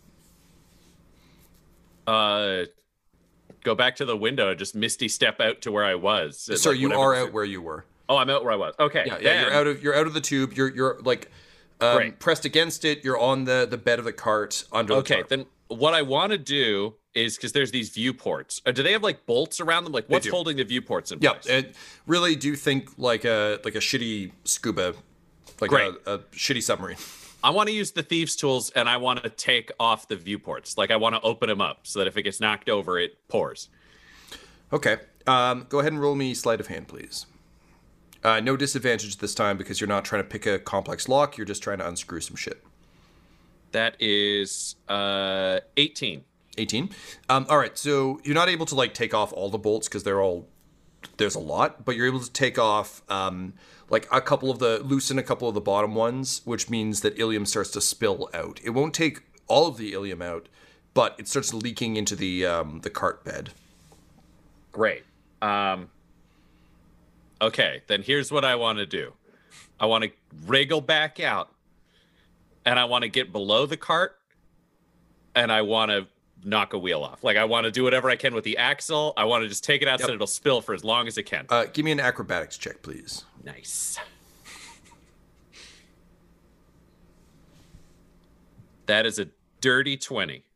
[SPEAKER 5] Go back to the window and just misty step out to where I was.
[SPEAKER 3] So
[SPEAKER 5] like,
[SPEAKER 3] you are out where you were.
[SPEAKER 5] Oh, I'm out where I was. Okay.
[SPEAKER 3] Yeah, you're out of the tube. You're like pressed against it. You're on the bed of the cart under the tarp.
[SPEAKER 5] Then what I want to do is, because there's these viewports. Do they have like bolts around them? Like what's holding the viewports in place?
[SPEAKER 3] Yeah, really do think like a shitty scuba, like a shitty submarine.
[SPEAKER 5] I want to use the thieves' tools, and I want to take off the viewports. Like I want to open them up so that if it gets knocked over, it pours.
[SPEAKER 3] Okay. Go ahead and roll me sleight of hand, please. No disadvantage this time because you're not trying to pick a complex lock. You're just trying to unscrew some shit.
[SPEAKER 5] That is 18.
[SPEAKER 3] 18. All right. So you're not able to like take off all the bolts because there's a lot, but you're able to take off like loosen a couple of the bottom ones, which means that Ilium starts to spill out. It won't take all of the Ilium out, but it starts leaking into the cart bed.
[SPEAKER 5] Great. Okay, then here's what I want to do. I want to wriggle back out, and I want to get below the cart, and I want to knock a wheel off. Like I want to do whatever I can with the axle. I want to just take it out so it'll spill for as long as it can.
[SPEAKER 3] Give me an acrobatics check, please.
[SPEAKER 5] Nice. That is a dirty 20.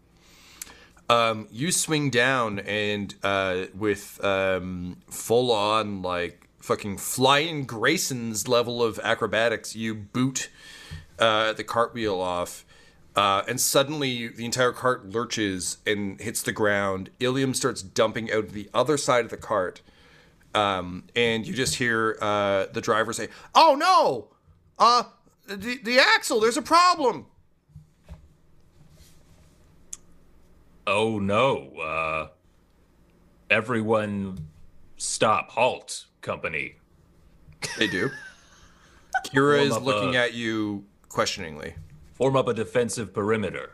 [SPEAKER 3] You swing down and with full on like fucking flying Grayson's level of acrobatics, you boot the cartwheel off. And suddenly the entire cart lurches and hits the ground. Ilium starts dumping out the other side of the cart. And you just hear the driver say, "Oh no! The axle, there's a problem!"
[SPEAKER 7] Oh no. Everyone stop, halt, company.
[SPEAKER 3] They do. Kira is looking at you questioningly.
[SPEAKER 7] Form up a defensive perimeter.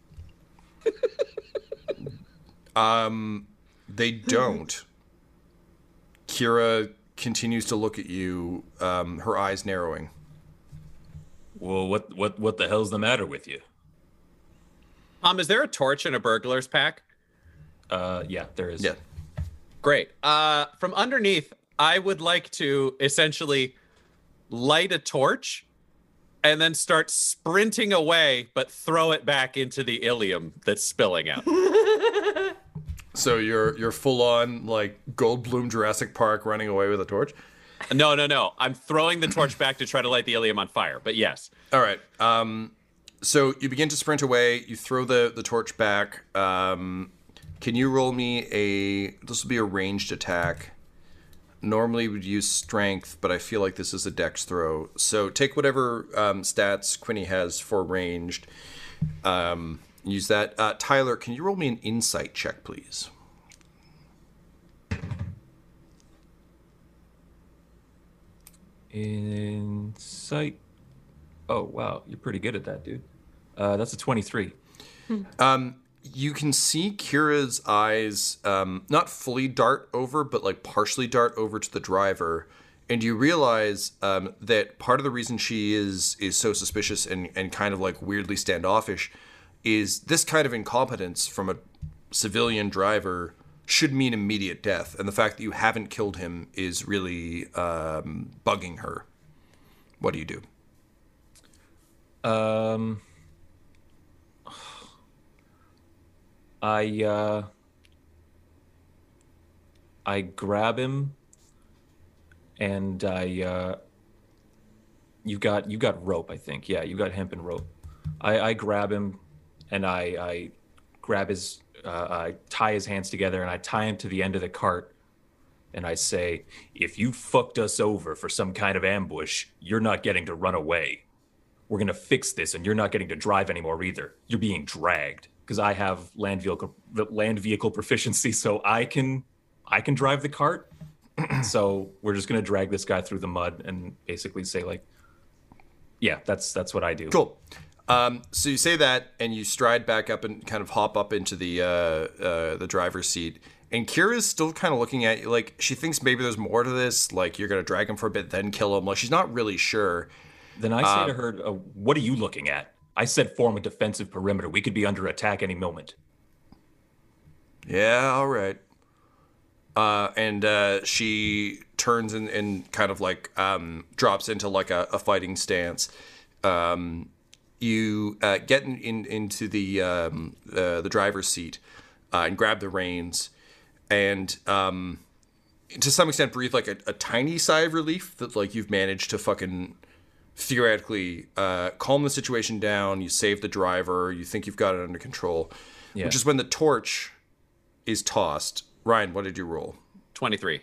[SPEAKER 3] They don't. Kira continues to look at you, her eyes narrowing.
[SPEAKER 7] Well, what the hell's the matter with you?
[SPEAKER 5] Is there a torch in a burglar's pack?
[SPEAKER 7] Yeah, there is.
[SPEAKER 3] Yeah.
[SPEAKER 5] Great. From underneath, I would like to essentially light a torch and then start sprinting away, but throw it back into the Ilium that's spilling out.
[SPEAKER 3] So you're full on like Goldblum Jurassic Park running away with a torch?
[SPEAKER 5] No. I'm throwing the torch back to try to light the Ilium on fire, but yes.
[SPEAKER 3] All right. So you begin to sprint away. You throw the torch back. Can you roll me this will be a ranged attack. Normally we'd use strength, but I feel like this is a dex throw. So take whatever stats Quinny has for ranged. Use that. Tyler, can you roll me an insight check, please?
[SPEAKER 6] Insight. Oh, wow. You're pretty good at that, dude. That's a 23.
[SPEAKER 3] You can see Kira's eyes not fully dart over, but like partially dart over to the driver. And you realize that part of the reason she is so suspicious and kind of like weirdly standoffish is this kind of incompetence from a civilian driver should mean immediate death. And the fact that you haven't killed him is really bugging her. What do you do?
[SPEAKER 6] I grab him, and you got rope, I think. Yeah, you got hemp and rope. I grab him, and I grab his, I tie his hands together, and I tie him to the end of the cart, and I say, if you fucked us over for some kind of ambush, you're not getting to run away. We're gonna fix this, and you're not getting to drive anymore either. You're being dragged, because I have land vehicle proficiency, so I can drive the cart. So we're just gonna drag this guy through the mud and basically say, like, yeah, that's what I do.
[SPEAKER 3] Cool. So you say that, and you stride back up and kind of hop up into the driver's seat. And Kira's still kind of looking at you, like she thinks maybe there's more to this. Like you're gonna drag him for a bit, then kill him. Like she's not really sure.
[SPEAKER 6] Then I say to her, "What are you looking at?" I said, "Form a defensive perimeter. We could be under attack any moment."
[SPEAKER 3] Yeah, all right. And she turns and kind of like drops into like a fighting stance. You get into the driver's seat and grab the reins, and to some extent breathe like a tiny sigh of relief that like you've managed to fucking theoretically calm the situation down. You save the driver. You think you've got it under control. Yeah. Which is when the torch is tossed. Ryan, what did you roll?
[SPEAKER 5] 23.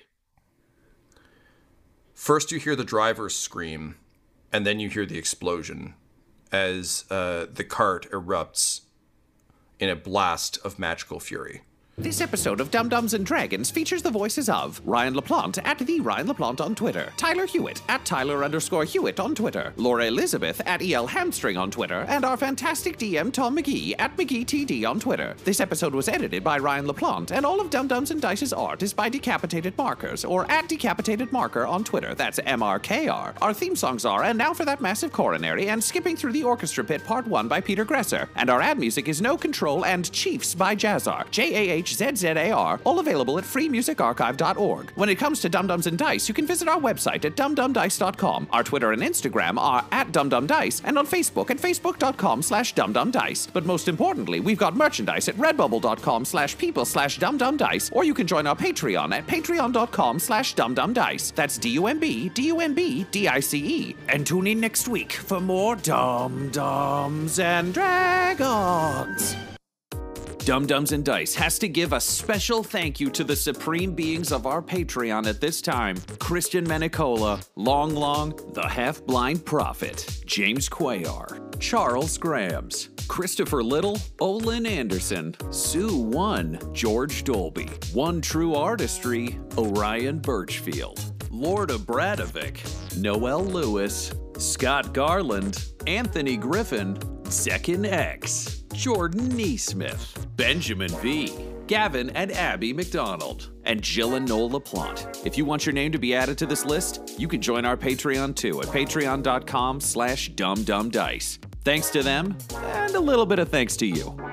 [SPEAKER 3] First you hear the driver scream, and then you hear the explosion as the cart erupts in a blast of magical fury.
[SPEAKER 1] This episode of Dum Dums and Dragons features the voices of Ryan LaPlante at the Ryan LaPlante on Twitter, Tyler Hewitt at Tyler_Hewitt on Twitter, Laura Elizabeth at EL Hamstring on Twitter, and our fantastic DM Tom McGee at McGeeTD on Twitter. This episode was edited by Ryan LaPlante, and all of Dum Dums and Dice's art is by Decapitated Markers, or at Decapitated Marker on Twitter. That's MRKR. Our theme songs are And Now for That Massive Coronary and Skipping Through the Orchestra Pit Part 1 by Peter Gresser, and our ad music is No Control and Chiefs by Jazzar, JAHZZAR, all available at freemusicarchive.org. When it comes to Dum Dums and Dice, you can visit our website at dumdumdice.com. Our Twitter and Instagram are at dumdumdice, and on Facebook at facebook.com/dumdumdice. But most importantly, we've got merchandise at redbubble.com/people/dumdumdice, or you can join our Patreon at patreon.com/dumdumdice. That's DUMBDUMBDICE. And tune in next week for more Dum Dums and Dragons. Dum Dums and Dice has to give a special thank you to the supreme beings of our Patreon at this time: Christian Menicola, Long, the Half-Blind Prophet, James Cuellar, Charles Grams, Christopher Little, Olin Anderson, Sue One, George Dolby, One True Artistry, Orion Birchfield, Lord Abradovic, Noel Lewis, Scott Garland, Anthony Griffin, Zekin X, Jordan Neesmith, Benjamin V, Gavin and Abby McDonald, and Jill and Noel LaPlante. If you want your name to be added to this list, you can join our Patreon too at patreon.com/dumdumdice. Thanks to them, and a little bit of thanks to you.